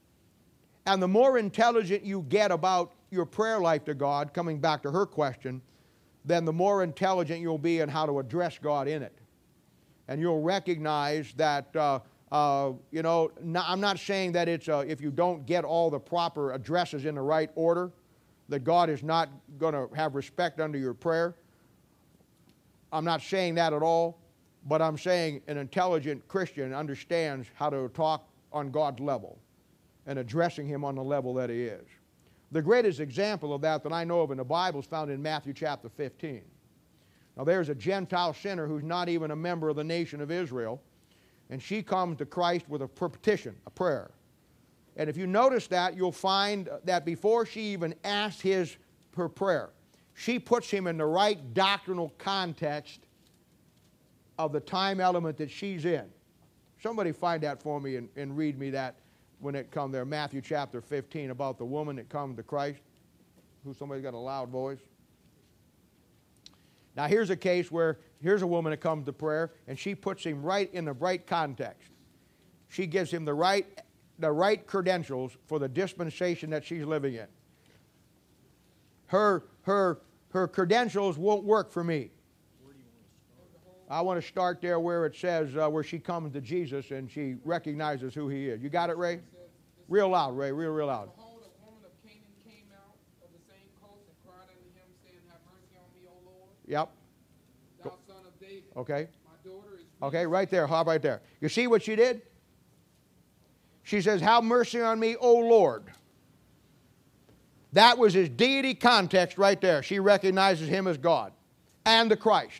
And the more intelligent you get about your prayer life to God, coming back to her question, then the more intelligent you'll be in how to address God in it. And you'll recognize that, I'm not saying that it's if you don't get all the proper addresses in the right order, that God is not going to have respect under your prayer. I'm not saying that at all, but I'm saying an intelligent Christian understands how to talk on God's level and addressing Him on the level that He is. The greatest example of that I know of in the Bible is found in Matthew chapter 15. Now there's a Gentile sinner who's not even a member of the nation of Israel, and she comes to Christ with a petition, a prayer. And if you notice that, you'll find that before she even asks her prayer, she puts him in the right doctrinal context of the time element that she's in. Somebody find that for me and read me that when it comes there. Matthew chapter 15 about the woman that comes to Christ. Somebody's got a loud voice. Now here's a case where here's a woman that comes to prayer and she puts him right in the right context. She gives him the right credentials for the dispensation that she's living in. Her credentials won't work for me. I want to start there where it says where she comes to Jesus and she recognizes who He is. You got it, Ray? Real loud, Ray. Real loud. Behold, a woman of Canaan came out of the same coast and cried unto Him, saying, Have mercy on me, O Lord. Yep. Thou son of David. Okay. My daughter is weak. Okay, right there. Hop right there. You see what she did? She says, Have mercy on me, O Lord. That was his deity context right there. She recognizes Him as God and the Christ.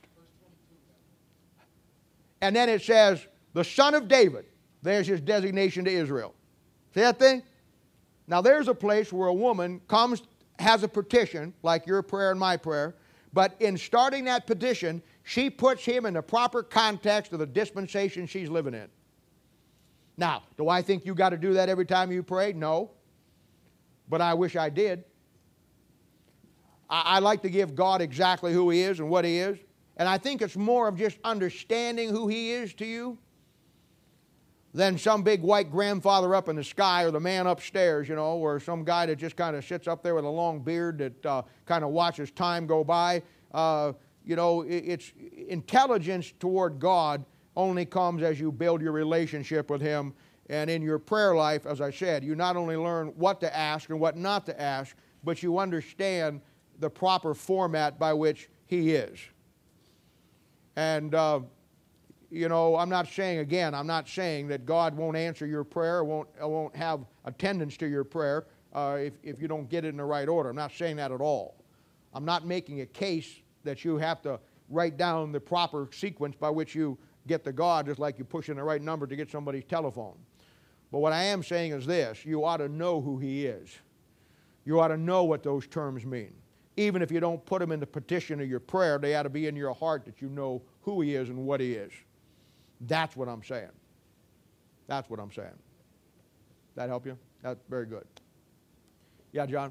And then it says, the Son of David. There's his designation to Israel. See that thing? Now there's a place where a woman comes, has a petition, like your prayer and my prayer, but in starting that petition, she puts him in the proper context of the dispensation she's living in. Now, do I think you got to do that every time you pray? No. But I wish I did. I like to give God exactly who He is and what He is. And I think it's more of just understanding who He is to you than some big white grandfather up in the sky or the man upstairs, you know, or some guy that just kind of sits up there with a long beard that kind of watches time go by. You know, it's intelligence toward God only comes as you build your relationship with Him. And in your prayer life, as I said, you not only learn what to ask and what not to ask, but you understand the proper format by which He is. And, you know, I'm not saying that God won't answer your prayer, won't have attendance to your prayer if you don't get it in the right order. I'm not saying that at all. I'm not making a case that you have to write down the proper sequence by which you get to God, just like you push in the right number to get somebody's telephone. But what I am saying is this: you ought to know who He is. You ought to know what those terms mean. Even if you don't put them in the petition of your prayer, they ought to be in your heart that you know who He is and what He is. That's what I'm saying. That's what I'm saying. That help you? That's very good. Yeah, John?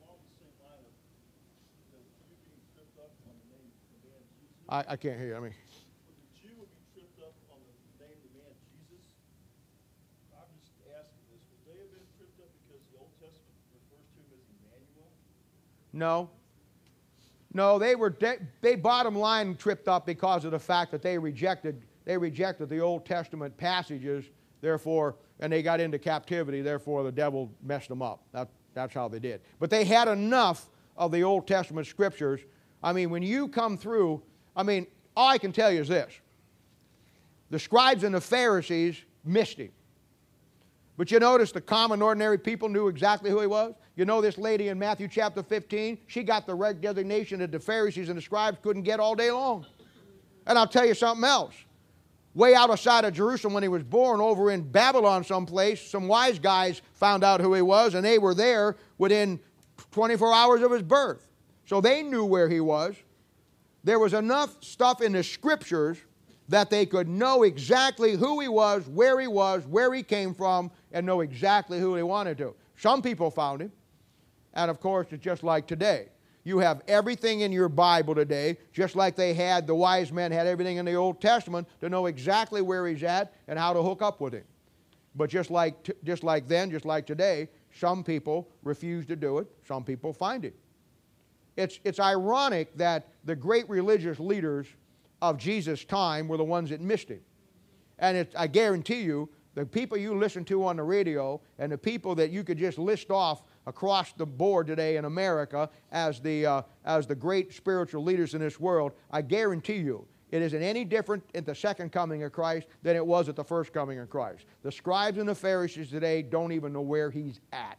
I can't hear you. I mean, The Jew would be tripped up on the name of the man Jesus. I'm just asking this. Would they have been tripped up because the Old Testament refers to him as Emmanuel? no. No, they bottom line tripped up because of the fact that they rejected the Old Testament passages, therefore, and they got into captivity, therefore the devil messed them up. That's how they did. But they had enough of the Old Testament scriptures. I mean, when you come through, I mean, all I can tell you is this: the scribes and the Pharisees missed Him. But you notice the common, ordinary people knew exactly who He was. You know this lady in Matthew chapter 15, she got the right designation that the Pharisees and the scribes couldn't get all day long. And I'll tell you something else. Way outside of Jerusalem when He was born, over in Babylon someplace, some wise guys found out who He was, and they were there within 24 hours of His birth. So they knew where He was. There was enough stuff in the Scriptures that they could know exactly who He was, where He came from, and know exactly who they wanted to. Some people found Him. And of course, it's just like today. You have everything in your Bible today, just like the wise men had everything in the Old Testament to know exactly where He's at and how to hook up with Him. But just like then, just like today, some people refuse to do it. Some people find Him. It's ironic that the great religious leaders of Jesus' time were the ones that missed Him. And I guarantee you, the people you listen to on the radio and the people that you could just list off across the board today in America as the great spiritual leaders in this world, I guarantee you, it isn't any different at the second coming of Christ than it was at the first coming of Christ. The scribes and the Pharisees today don't even know where He's at.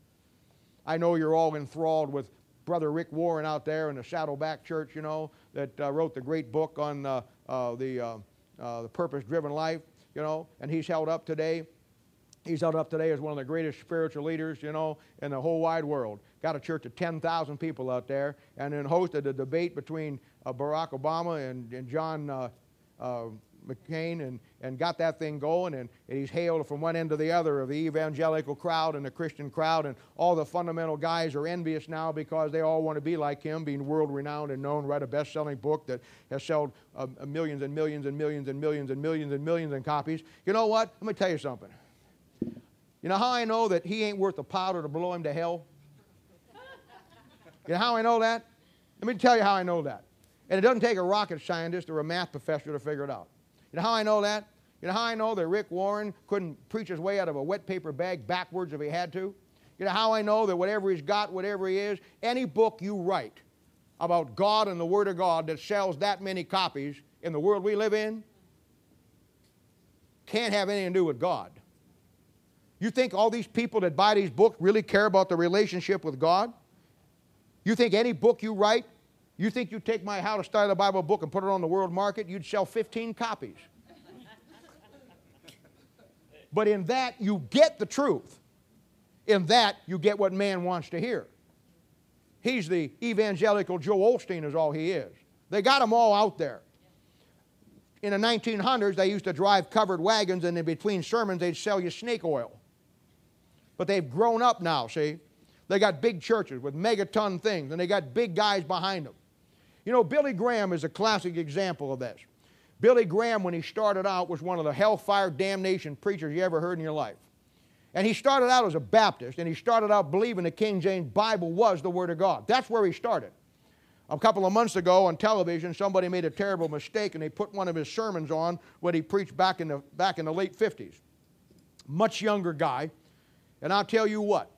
I know you're all enthralled with Brother Rick Warren out there in the Saddleback Church, you know, that wrote the great book on the purpose-driven life, you know, and he's held up today. He's held up today as one of the greatest spiritual leaders, you know, in the whole wide world. Got a church of 10,000 people out there, and then hosted a debate between Barack Obama and John McCain, and got that thing going, and he's hailed from one end to the other of the evangelical crowd and the Christian crowd, and all the fundamental guys are envious now because they all want to be like him, being world-renowned and known, write a best-selling book that has sold millions and millions and millions and millions and millions and millions of copies. You know what? Let me tell you something. You know how I know that he ain't worth the powder to blow him to hell? You know how I know that? Let me tell you how I know that. And it doesn't take a rocket scientist or a math professor to figure it out. You know how I know that? You know how I know that Rick Warren couldn't preach his way out of a wet paper bag backwards if he had to? You know how I know that whatever he's got, whatever he is, any book you write about God and the Word of God that sells that many copies in the world we live in can't have anything to do with God. You think all these people that buy these books really care about the relationship with God? You think any book you write, you think you take my How to Study the Bible book and put it on the world market, you'd sell 15 copies. But in that, you get the truth. In that, you get what man wants to hear. He's the evangelical Joel Osteen is all he is. They got them all out there. In the 1900s, they used to drive covered wagons, and in between sermons, they'd sell you snake oil. But they've grown up now, see? They got big churches with megaton things, and they got big guys behind them. You know, Billy Graham is a classic example of this. Billy Graham, when he started out, was one of the hellfire damnation preachers you ever heard in your life. And he started out as a Baptist, and he started out believing the King James Bible was the Word of God. That's where he started. A couple of months ago on television, somebody made a terrible mistake, and they put one of his sermons on when he preached back in the late 50s. Much younger guy. And I'll tell you what,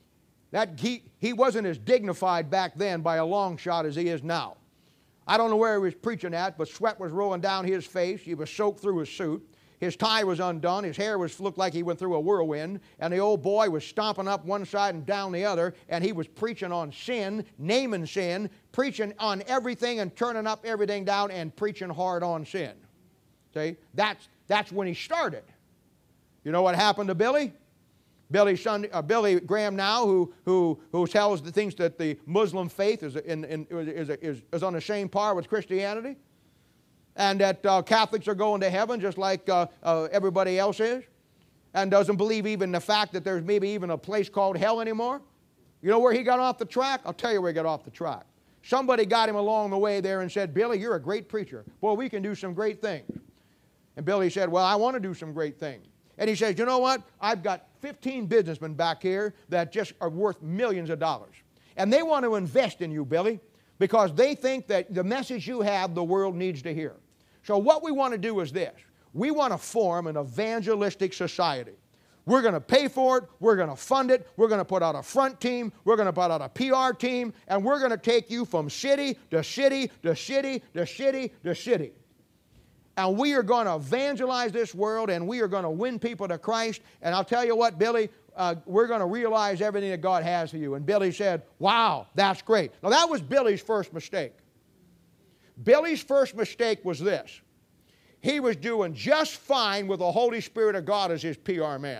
he wasn't as dignified back then by a long shot as he is now. I don't know where he was preaching at, but sweat was rolling down his face. He was soaked through his suit. His tie was undone. His hair looked like he went through a whirlwind. And the old boy was stomping up one side and down the other. And he was preaching on sin, naming sin, preaching on everything and turning up everything down and preaching hard on sin. See? That's when he started. You know what happened to Billy? Billy Graham now, who tells the things that the Muslim faith is on the same par with Christianity, and that Catholics are going to heaven just like everybody else is, and doesn't believe even the fact that there's maybe even a place called hell anymore. You know where he got off the track? I'll tell you where he got off the track. Somebody got him along the way there and said, Billy, you're a great preacher. Boy, we can do some great things. And Billy said, well, I want to do some great things. And he says, you know what? I've got 15 businessmen back here that just are worth millions of dollars. And they want to invest in you, Billy, because they think that the message you have, the world needs to hear. So what we want to do is this. We want to form an evangelistic society. We're going to pay for it. We're going to fund it. We're going to put out a front team. We're going to put out a PR team. And we're going to take you from city to city to city to city to city. And we are going to evangelize this world, and we are going to win people to Christ. And I'll tell you what, Billy, we're going to realize everything that God has for you. And Billy said, wow, that's great. Now, that was Billy's first mistake. Billy's first mistake was this. He was doing just fine with the Holy Spirit of God as his PR man.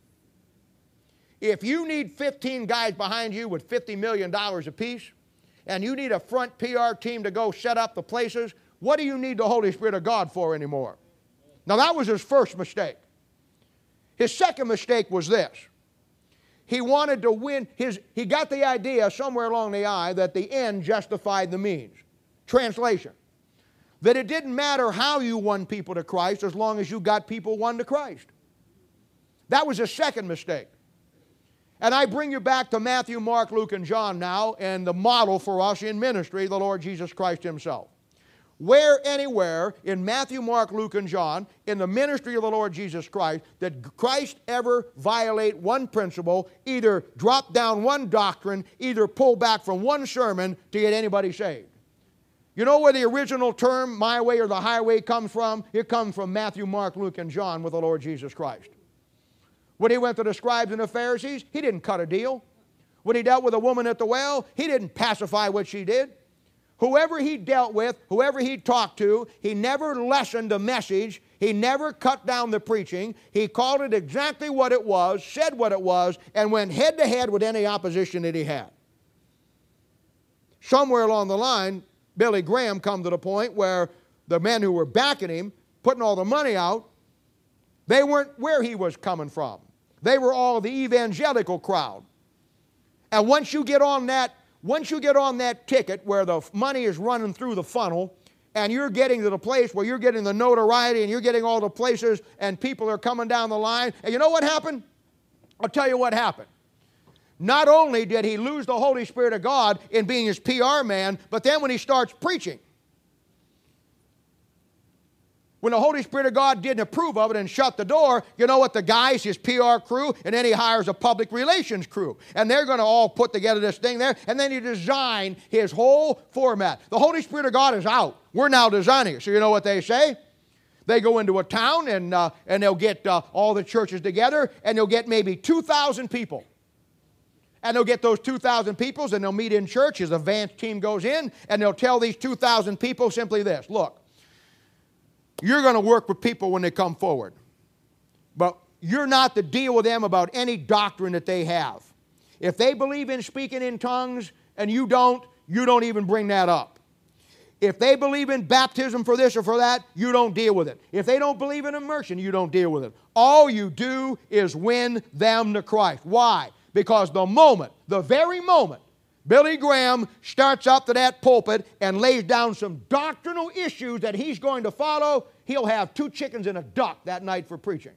If you need 15 guys behind you with $50 million apiece, and you need a front PR team to go set up the places, what do you need the Holy Spirit of God for anymore? Now, that was his first mistake. His second mistake was this. He wanted to win. He got the idea somewhere along the eye that the end justified the means. Translation. That it didn't matter how you won people to Christ as long as you got people won to Christ. That was his second mistake. And I bring you back to Matthew, Mark, Luke, and John now, and the model for us in ministry, the Lord Jesus Christ himself. Where anywhere in Matthew, Mark, Luke, and John, in the ministry of the Lord Jesus Christ, did Christ ever violate one principle, either drop down one doctrine, either pull back from one sermon to get anybody saved? You know where the original term, my way or the highway, comes from? It comes from Matthew, Mark, Luke, and John with the Lord Jesus Christ. When he went to the scribes and the Pharisees, he didn't cut a deal. When he dealt with a woman at the well, he didn't pacify what she did. Whoever he dealt with, whoever he talked to, he never lessened the message. He never cut down the preaching. He called it exactly what it was, said what it was, and went head to head with any opposition that he had. Somewhere along the line, Billy Graham come to the point where the men who were backing him, putting all the money out, they weren't where he was coming from. They were all the evangelical crowd. And once you get on that ticket where the money is running through the funnel, and you're getting to the place where you're getting the notoriety and you're getting all the places and people are coming down the line, and you know what happened? I'll tell you what happened. Not only did he lose the Holy Spirit of God in being his PR man, but then when he starts preaching, when the Holy Spirit of God didn't approve of it and shut the door, you know what the guys, his PR crew, and then he hires a public relations crew. And they're going to all put together this thing there, and then he designed his whole format. The Holy Spirit of God is out. We're now designing it. So you know what they say? They go into a town, and they'll get all the churches together, and they'll get maybe 2,000 people. And they'll get those 2,000 people, and they'll meet in church. His advance team goes in, and they'll tell these 2,000 people simply this. Look, you're going to work with people when they come forward. But you're not to deal with them about any doctrine that they have. If they believe in speaking in tongues and you don't even bring that up. If they believe in baptism for this or for that, you don't deal with it. If they don't believe in immersion, you don't deal with it. All you do is win them to Christ. Why? Because the very moment, Billy Graham starts up to that pulpit and lays down some doctrinal issues that he's going to follow, he'll have 2 chickens and a duck that night for preaching.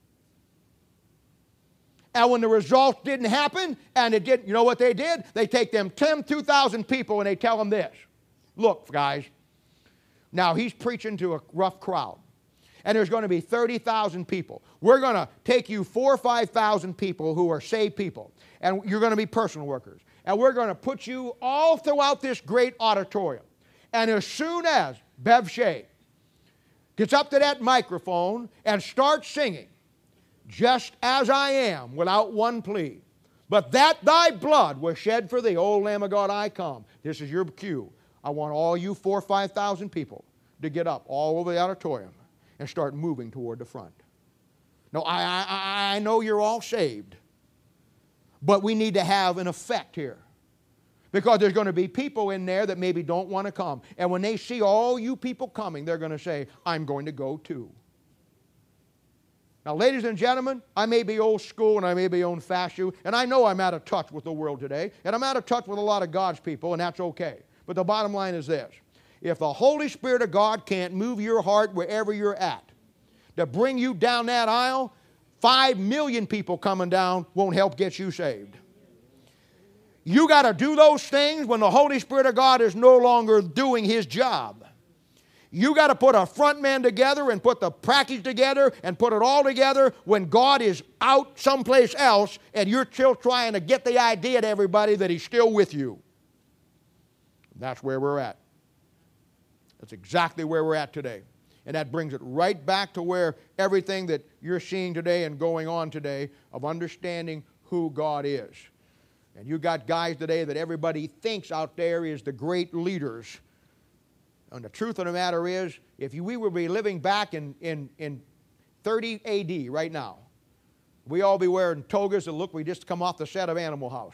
And when the results didn't happen, and it didn't, you know what they did? They take them 2,000 people and they tell them this. Look, guys, now he's preaching to a rough crowd. And there's going to be 30,000 people. We're going to take you 4,000 or 5,000 people who are saved people. And you're going to be personal workers. And we're going to put you all throughout this great auditorium. And as soon as Bev Shea gets up to that microphone and starts singing, just as I am, without one plea, but that thy blood was shed for thee, O Lamb of God, I come. This is your cue. I want all you 4,000 or 5,000 people to get up all over the auditorium and start moving toward the front. Now, I know you're all saved, but we need to have an effect here. Because there's going to be people in there that maybe don't want to come. And when they see all you people coming, they're going to say, I'm going to go too. Now, ladies and gentlemen, I may be old school and I may be old-fashioned, and I know I'm out of touch with the world today, and I'm out of touch with a lot of God's people, and that's okay. But the bottom line is this. If the Holy Spirit of God can't move your heart wherever you're at, to bring you down that aisle, 5 million people coming down won't help get you saved. You got to do those things when the Holy Spirit of God is no longer doing His job. You got to put a front man together and put the package together and put it all together when God is out someplace else and you're still trying to get the idea to everybody that He's still with you. That's where we're at. That's exactly where we're at today. And that brings it right back to where everything that you're seeing today and going on today of understanding who God is. And you got guys today that everybody thinks out there is the great leaders. And the truth of the matter is, if we would be living back in 30 A.D. right now, we all be wearing togas that look we just come off the set of Animal House.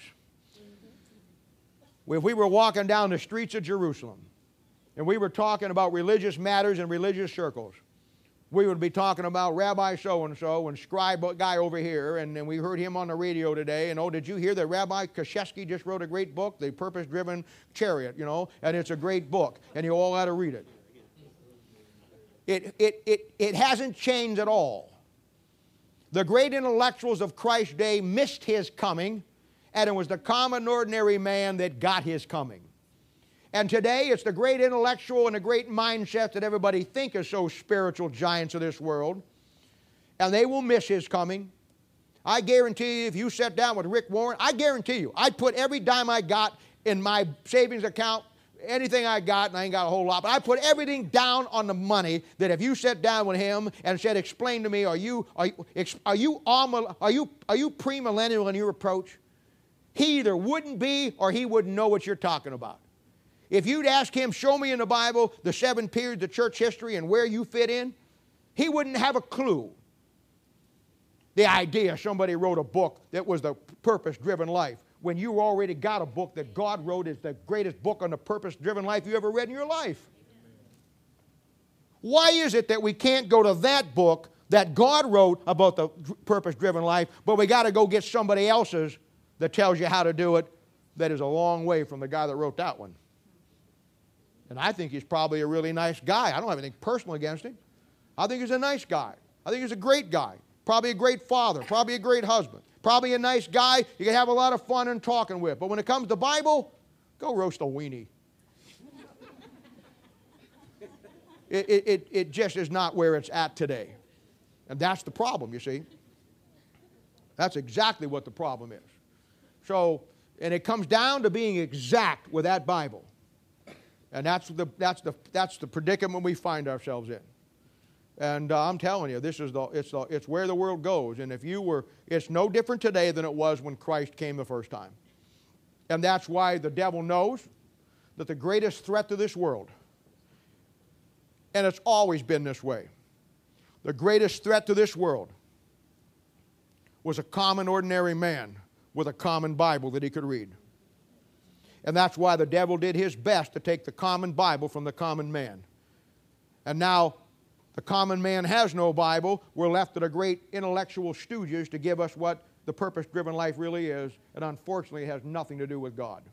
If we were walking down the streets of Jerusalem, and we were talking about religious matters in religious circles, we would be talking about Rabbi so-and-so and scribe guy over here, and we heard him on the radio today, and oh, did you hear that Rabbi Kashesky just wrote a great book, The Purpose-Driven Chariot, you know, and it's a great book, and you all ought to read it. It hasn't changed at all. The great intellectuals of Christ's day missed His coming, and it was the common ordinary man that got His coming. And today, it's the great intellectual and the great mindset that everybody think is so spiritual giants of this world. And they will miss His coming. I guarantee you, if you sat down with Rick Warren, I guarantee you, I'd put every dime I got in my savings account, anything I got, and I ain't got a whole lot, but I put everything down on the money that if you sat down with him and said, explain to me, are you premillennial in your approach? He either wouldn't be or he wouldn't know what you're talking about. If you'd ask him, show me in the Bible the 7 periods of church history and where you fit in, he wouldn't have a clue. The idea somebody wrote a book that was the purpose-driven life, when you already got a book that God wrote is the greatest book on the purpose-driven life you ever read in your life. Why is it that we can't go to that book that God wrote about the purpose-driven life, but we got to go get somebody else's that tells you how to do it that is a long way from the guy that wrote that one? And I think he's probably a really nice guy. I don't have anything personal against him. I think he's a nice guy. I think he's a great guy. Probably a great father. Probably a great husband. Probably a nice guy you can have a lot of fun and talking with. But when it comes to Bible, go roast a weenie. It just is not where it's at today. And that's the problem, you see. That's exactly what the problem is. So, and it comes down to being exact with that Bible. And that's the predicament we find ourselves in. And I'm telling you, it's where the world goes. And it's no different today than it was when Christ came the first time. And that's why the devil knows that the greatest threat to this world, and it's always been this way, the greatest threat to this world was a common ordinary man with a common Bible that he could read. And that's why the devil did his best to take the common Bible from the common man. And now, The common man has no Bible. We're left to the great intellectual stooges to give us what the purpose-driven life really is, and unfortunately it has nothing to do with God.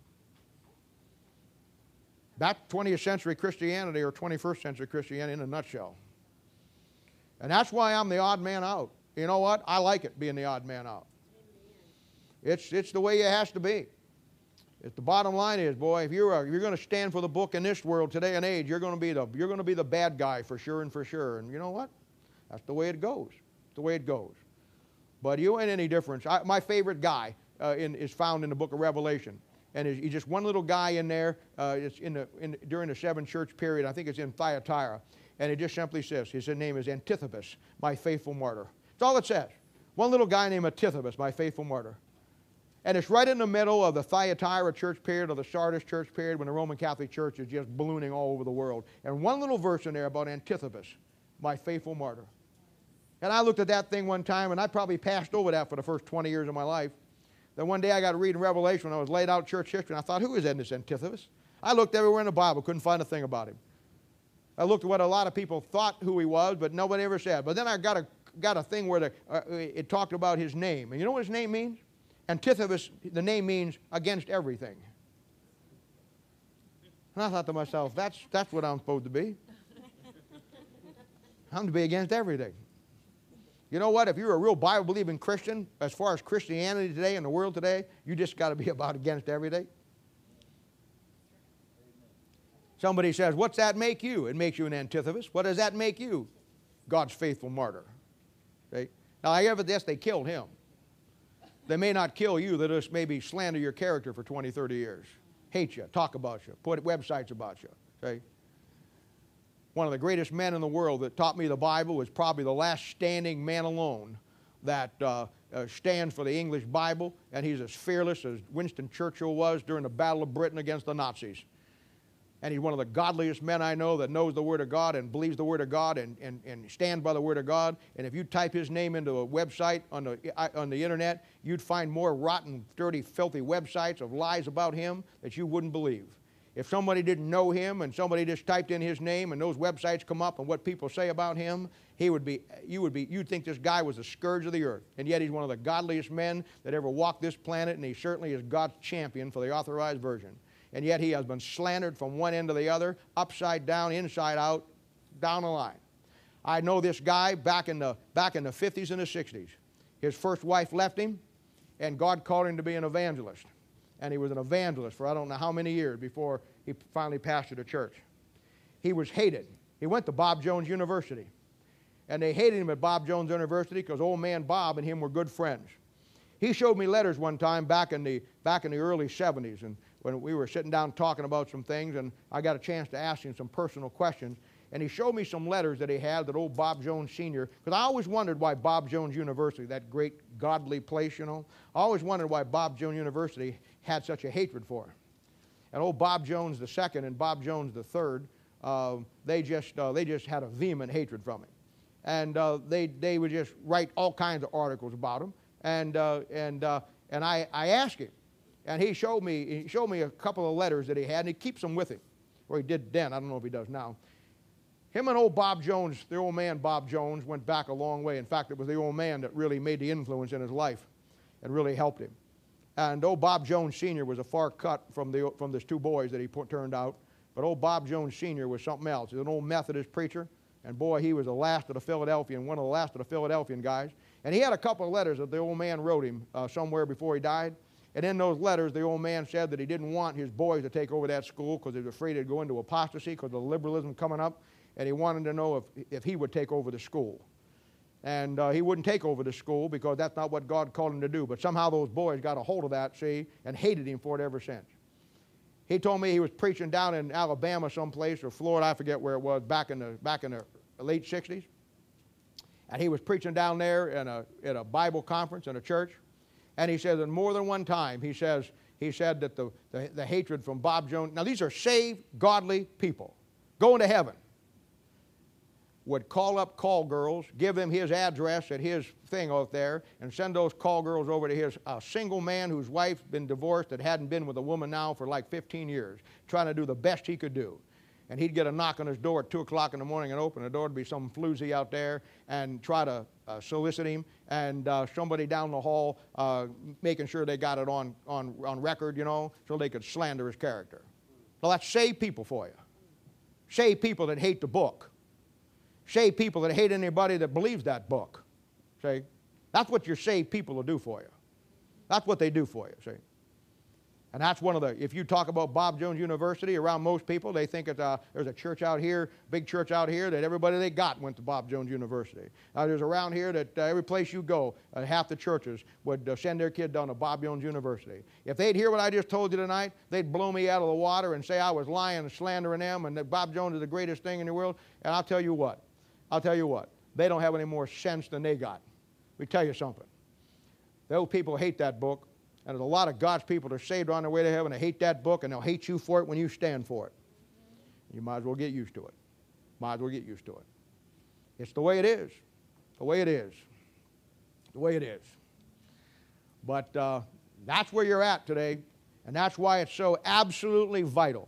That's 20th century Christianity or 21st century Christianity in a nutshell. And that's why I'm the odd man out. You know what? I like it being the odd man out. It's the way it has to be. If the bottom line is, boy, if you're going to stand for the book in this world today and age, you're going to be the bad guy for sure and for sure. And you know what? That's the way it goes. It's the way it goes. But you ain't any difference. My favorite guy is found in the book of Revelation, and he's just one little guy in there. It's during the seven church period. I think it's in Thyatira, and it just simply says his name is Antiochus, my faithful martyr. That's all it says. One little guy named Antiochus, my faithful martyr. And it's right in the middle of the Thyatira church period or the Sardis church period when the Roman Catholic Church is just ballooning all over the world. And one little verse in there about Antiochus, my faithful martyr. And I looked at that thing one time, and I probably passed over that for the first 20 years of my life. Then one day I got to read in Revelation when I was laid out church history, and I thought, who is this Antiochus? I looked everywhere in the Bible, couldn't find a thing about him. I looked at what a lot of people thought who he was, but nobody ever said. But then I got a thing where it talked about his name. And you know what his name means? Antiochus, the name means against everything. And I thought to myself, that's what I'm supposed to be. I'm to be against everything. You know what? If you're a real Bible-believing Christian, as far as Christianity today in the world today, you just got to be about against everything. Somebody says, what's that make you? It makes you an Antiochus. What does that make you? God's faithful martyr. See? Now, I ever guess they killed him. They may not kill you. They just maybe slander your character for 20, 30 years. Hate you, talk about you, put websites about you. See? One of the greatest men in the world that taught me the Bible was probably the last standing man alone that stands for the English Bible, and he's as fearless as Winston Churchill was during the Battle of Britain against the Nazis. And he's one of the godliest men I know that knows the Word of God and believes the Word of God and stands by the Word of God. And if you type his name into a website on the internet, you'd find more rotten, dirty, filthy websites of lies about him that you wouldn't believe. If somebody didn't know him and somebody just typed in his name and those websites come up and what people say about him, you'd think this guy was the scourge of the earth. And yet he's one of the godliest men that ever walked this planet, and he certainly is God's champion for the authorized version. And yet he has been slandered from one end to the other, upside down, inside out, down the line. I know this guy back in the 50s and the 60s. His first wife left him, and God called him to be an evangelist. And he was an evangelist for I don't know how many years before he finally pastored a church. He was hated. He went to Bob Jones University. And they hated him at Bob Jones University because old man Bob and him were good friends. He showed me letters one time back in the early 70s, and when we were sitting down talking about some things, and I got a chance to ask him some personal questions. And he showed me some letters that he had that old Bob Jones Sr., because I always wondered why Bob Jones University, that great godly place, you know, I always wondered why Bob Jones University had such a hatred for him. And old Bob Jones II and Bob Jones III, they just had a vehement hatred from him. And they would just write all kinds of articles about him. And I asked him, and he showed me a couple of letters that he had, and he keeps them with him. Or he did then, I don't know if he does now. Him and old Bob Jones, the old man Bob Jones, went back a long way. In fact, it was the old man that really made the influence in his life and really helped him. And old Bob Jones Sr. was a far cut from these two boys that he turned out. But old Bob Jones Sr. was something else. He was an old Methodist preacher. And boy, he was the last of the Philadelphian, one of the last of the Philadelphian guys. And he had a couple of letters that the old man wrote him somewhere before he died. And in those letters, the old man said that he didn't want his boys to take over that school because he was afraid it'd go into apostasy because of the liberalism coming up. And he wanted to know if he would take over the school. And he wouldn't take over the school because that's not what God called him to do. But somehow those boys got a hold of that, see, and hated him for it ever since. He told me he was preaching down in Alabama someplace, or Florida, I forget where it was, back in the late 60s. And he was preaching down there in a Bible conference in a church. And he says that more than one time, he said that the hatred from Bob Jones, now these are saved, godly people, going to heaven, would call up call girls, give them his address at his thing out there, and send those call girls over to his single man whose wife's been divorced that hadn't been with a woman now for like 15 years, trying to do the best he could do. and he'd get a knock on his door at 2 o'clock in the morning and open the door. There'd be some floozy out there and try to solicit him, and somebody down the hall making sure they got it on record, you know, so they could slander his character. Well, that's saved people for you. Saved people that hate the book. Saved people that hate anybody that believes that book. See? That's what your saved people will do for you. That's what they do for you, see? And that's one of the, if you talk about Bob Jones University, around most people, they think there's a church out here, big church out here, that everybody they got went to Bob Jones University. There's around here that every place you go, half the churches would send their kid down to Bob Jones University. If they'd hear what I just told you tonight, they'd blow me out of the water and say I was lying and slandering them and that Bob Jones is the greatest thing in the world. And I'll tell you what, they don't have any more sense than they got. Let me tell you something. Those people hate that book. And there's a lot of God's people that are saved on their way to heaven. They hate that book, and they'll hate you for it when you stand for it. You might as well get used to it. Might as well get used to it. It's the way it is. The way it is. The way it is. But that's where you're at today, and that's why it's so absolutely vital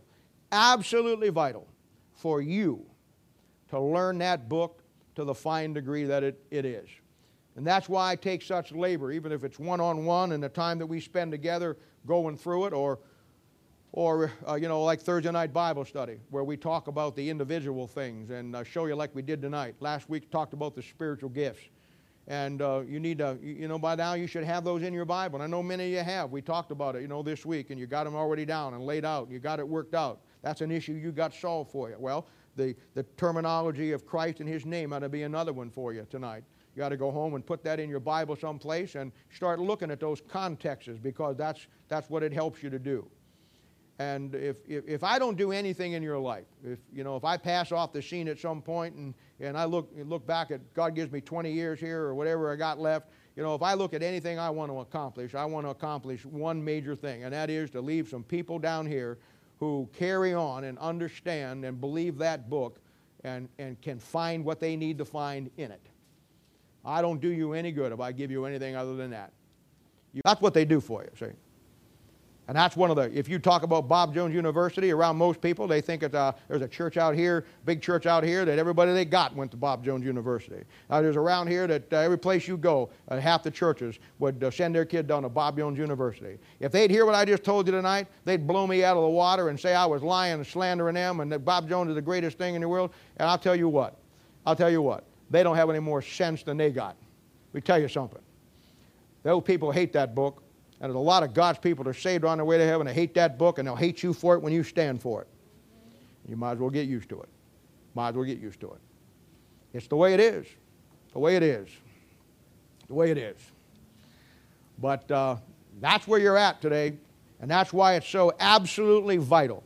for you to learn that book to the fine degree that it is. And that's why I take such labor, even if it's one-on-one and the time that we spend together going through it, or you know, like Thursday night Bible study, where we talk about the individual things and show you like we did tonight. Last week talked about the spiritual gifts. And you need to, you know, by now you should have those in your Bible. And I know many of you have. We talked about it, you know, this week, and you got them already down and laid out. And you got it worked out. That's an issue you got solved for you. Well, the terminology of Christ and His name ought to be another one for you tonight. You got to go home and put that in your Bible someplace and start looking at those contexts, because that's what it helps you to do. And if I don't do anything in your life, if I pass off the scene at some point and I look back at, God gives me 20 years here or whatever I got left, if I look at anything I want to accomplish one major thing, and that is to leave some people down here who carry on and understand and believe that book and can find what they need to find in it. I don't do you any good if I give you anything other than that. That's what they do for you, see. And that's one of the, if you talk about Bob Jones University, around most people, they think there's a church out here, big church out here, that everybody they got went to Bob Jones University. There's around here that every place you go, half the churches would send their kid down to Bob Jones University. If they'd hear what I just told you tonight, they'd blow me out of the water and say I was lying and slandering them and that Bob Jones is the greatest thing in the world. And I'll tell you what, they don't have any more sense than they got. Let me tell you something. Those people hate that book. And there's a lot of God's people that are saved on their way to heaven. They hate that book, and they'll hate you for it when you stand for it. You might as well get used to it. Might as well get used to it. It's the way it is. The way it is. The way it is. But that's where you're at today, and that's why it's so absolutely vital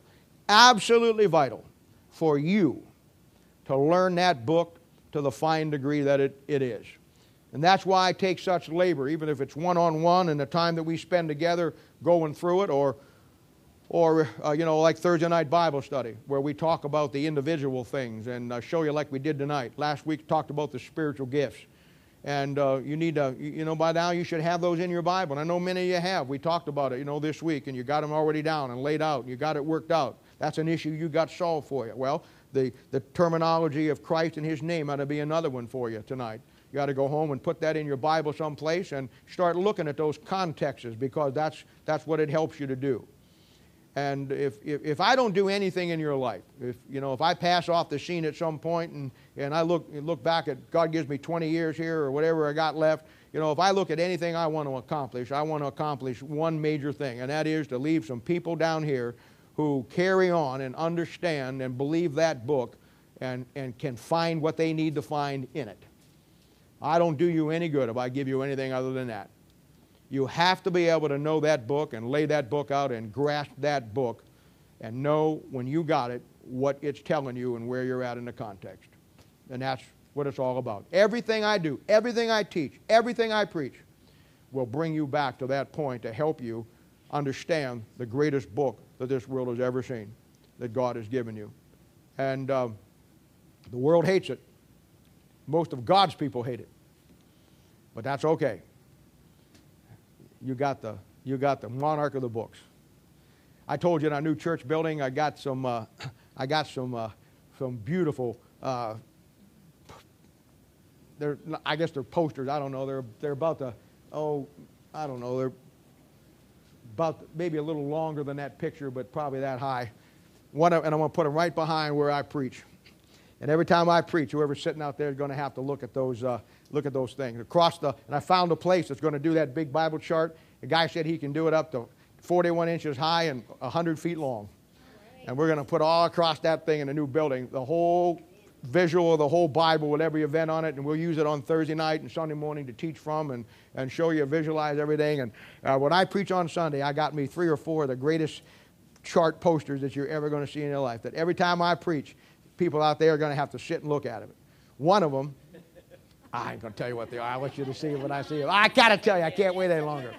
for you to learn that book to the fine degree that it is. And that's why I take such labor, even if it's one-on-one and the time that we spend together going through it, or like Thursday night Bible study, where we talk about the individual things and show you like we did tonight. Last week talked about the spiritual gifts. And you need to, by now you should have those in your Bible. And I know many of you have. We talked about it, this week, and you got them already down and laid out, and you got it worked out. That's an issue you got solved for you. Well, the terminology of Christ and His name ought to be another one for you tonight. You got to go home and put that in your Bible someplace and start looking at those contexts, because that's what it helps you to do. And if I don't do anything in your life, if I pass off the scene at some point and I look back at, God gives me 20 years here or whatever I got left, if I look at anything I want to accomplish one major thing, and that is to leave some people down here who carry on and understand and believe that book and can find what they need to find in it. I don't do you any good if I give you anything other than that. You have to be able to know that book and lay that book out and grasp that book and know when you got it what it's telling you and where you're at in the context. And that's what it's all about. Everything I do, everything I teach, everything I preach will bring you back to that point to help you understand the greatest book that this world has ever seen, that God has given you. And the world hates it. Most of God's people hate it. But that's okay. You got the monarch of the books. I told you in our new church building, I got some I got some beautiful. I guess they're posters. I don't know. They're about the I don't know. They're about maybe a little longer than that picture, but probably that high. And I'm going to put them right behind where I preach. And every time I preach, whoever's sitting out there is going to have to look at those things. And I found a place that's going to do that big Bible chart. The guy said he can do it up to 41 inches high and 100 feet long. And we're going to put all across that thing in a new building, the whole visual of the whole Bible with every event on it, and we'll use it on Thursday night and Sunday morning to teach from and show you, visualize everything. And when I preach on Sunday, I got me 3 or 4 of the greatest chart posters that you're ever going to see in your life, that every time I preach, people out there are going to have to sit and look at it. One of them, I ain't going to tell you what they are. I want you to see it when I see it. I got to tell you, I can't wait any longer.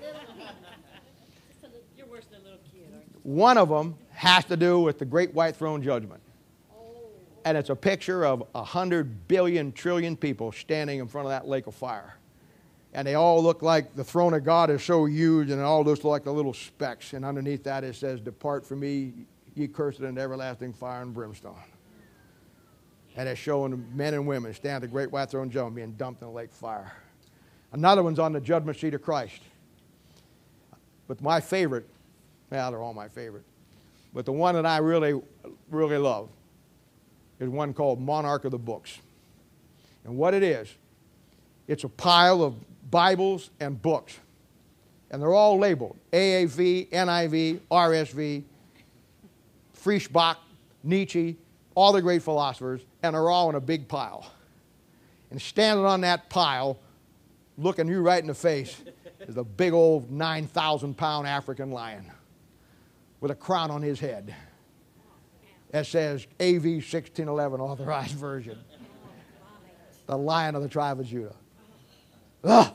You're worse than a little kid, aren't you? One of them has to do with the Great White Throne Judgment. And it's a picture of 100 billion trillion people standing in front of that lake of fire. And they all look like the throne of God is so huge, and all those look like the little specks. And underneath that it says, "Depart from me, ye cursed, into everlasting fire and brimstone." And it's showing men and women standing at the Great White Throne Judgment being dumped in the lake of fire. Another one's on the judgment seat of Christ. But my favorite, well, they're all my favorite, but the one that I really, really love is one called Monarch of the Books. And what it is, it's a pile of Bibles and books. And they're all labeled AAV, NIV, RSV, Frischbach, Nietzsche, all the great philosophers, and they're all in a big pile. And standing on that pile, looking you right in the face, is a big old 9,000-pound African lion with a crown on his head that says AV 1611 Authorized Version. The Lion of the tribe of Judah. Ugh.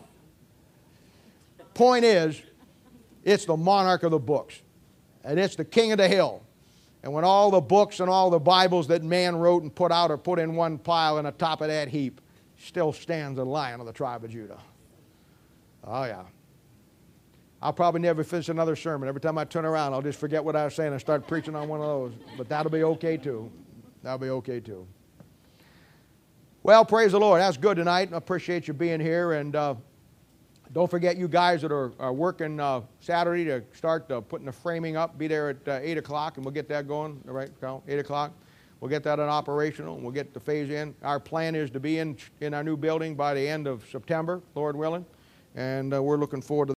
Point is, it's the monarch of the books. And it's the king of the hill. And when all the books and all the Bibles that man wrote and put out are put in one pile, and on top of that heap still stands the Lion of the tribe of Judah. Oh, yeah. I'll probably never finish another sermon. Every time I turn around, I'll just forget what I was saying and start preaching on one of those. But that'll be okay, too. That'll be okay, too. Well, praise the Lord. That's good tonight. I appreciate you being here. And don't forget, you guys that are working Saturday to start putting the framing up. Be there at 8 o'clock, and we'll get that going. All right, Carl? 8 o'clock. We'll get that operational, and we'll get the phase in. Our plan is to be in our new building by the end of September, Lord willing. And we're looking forward to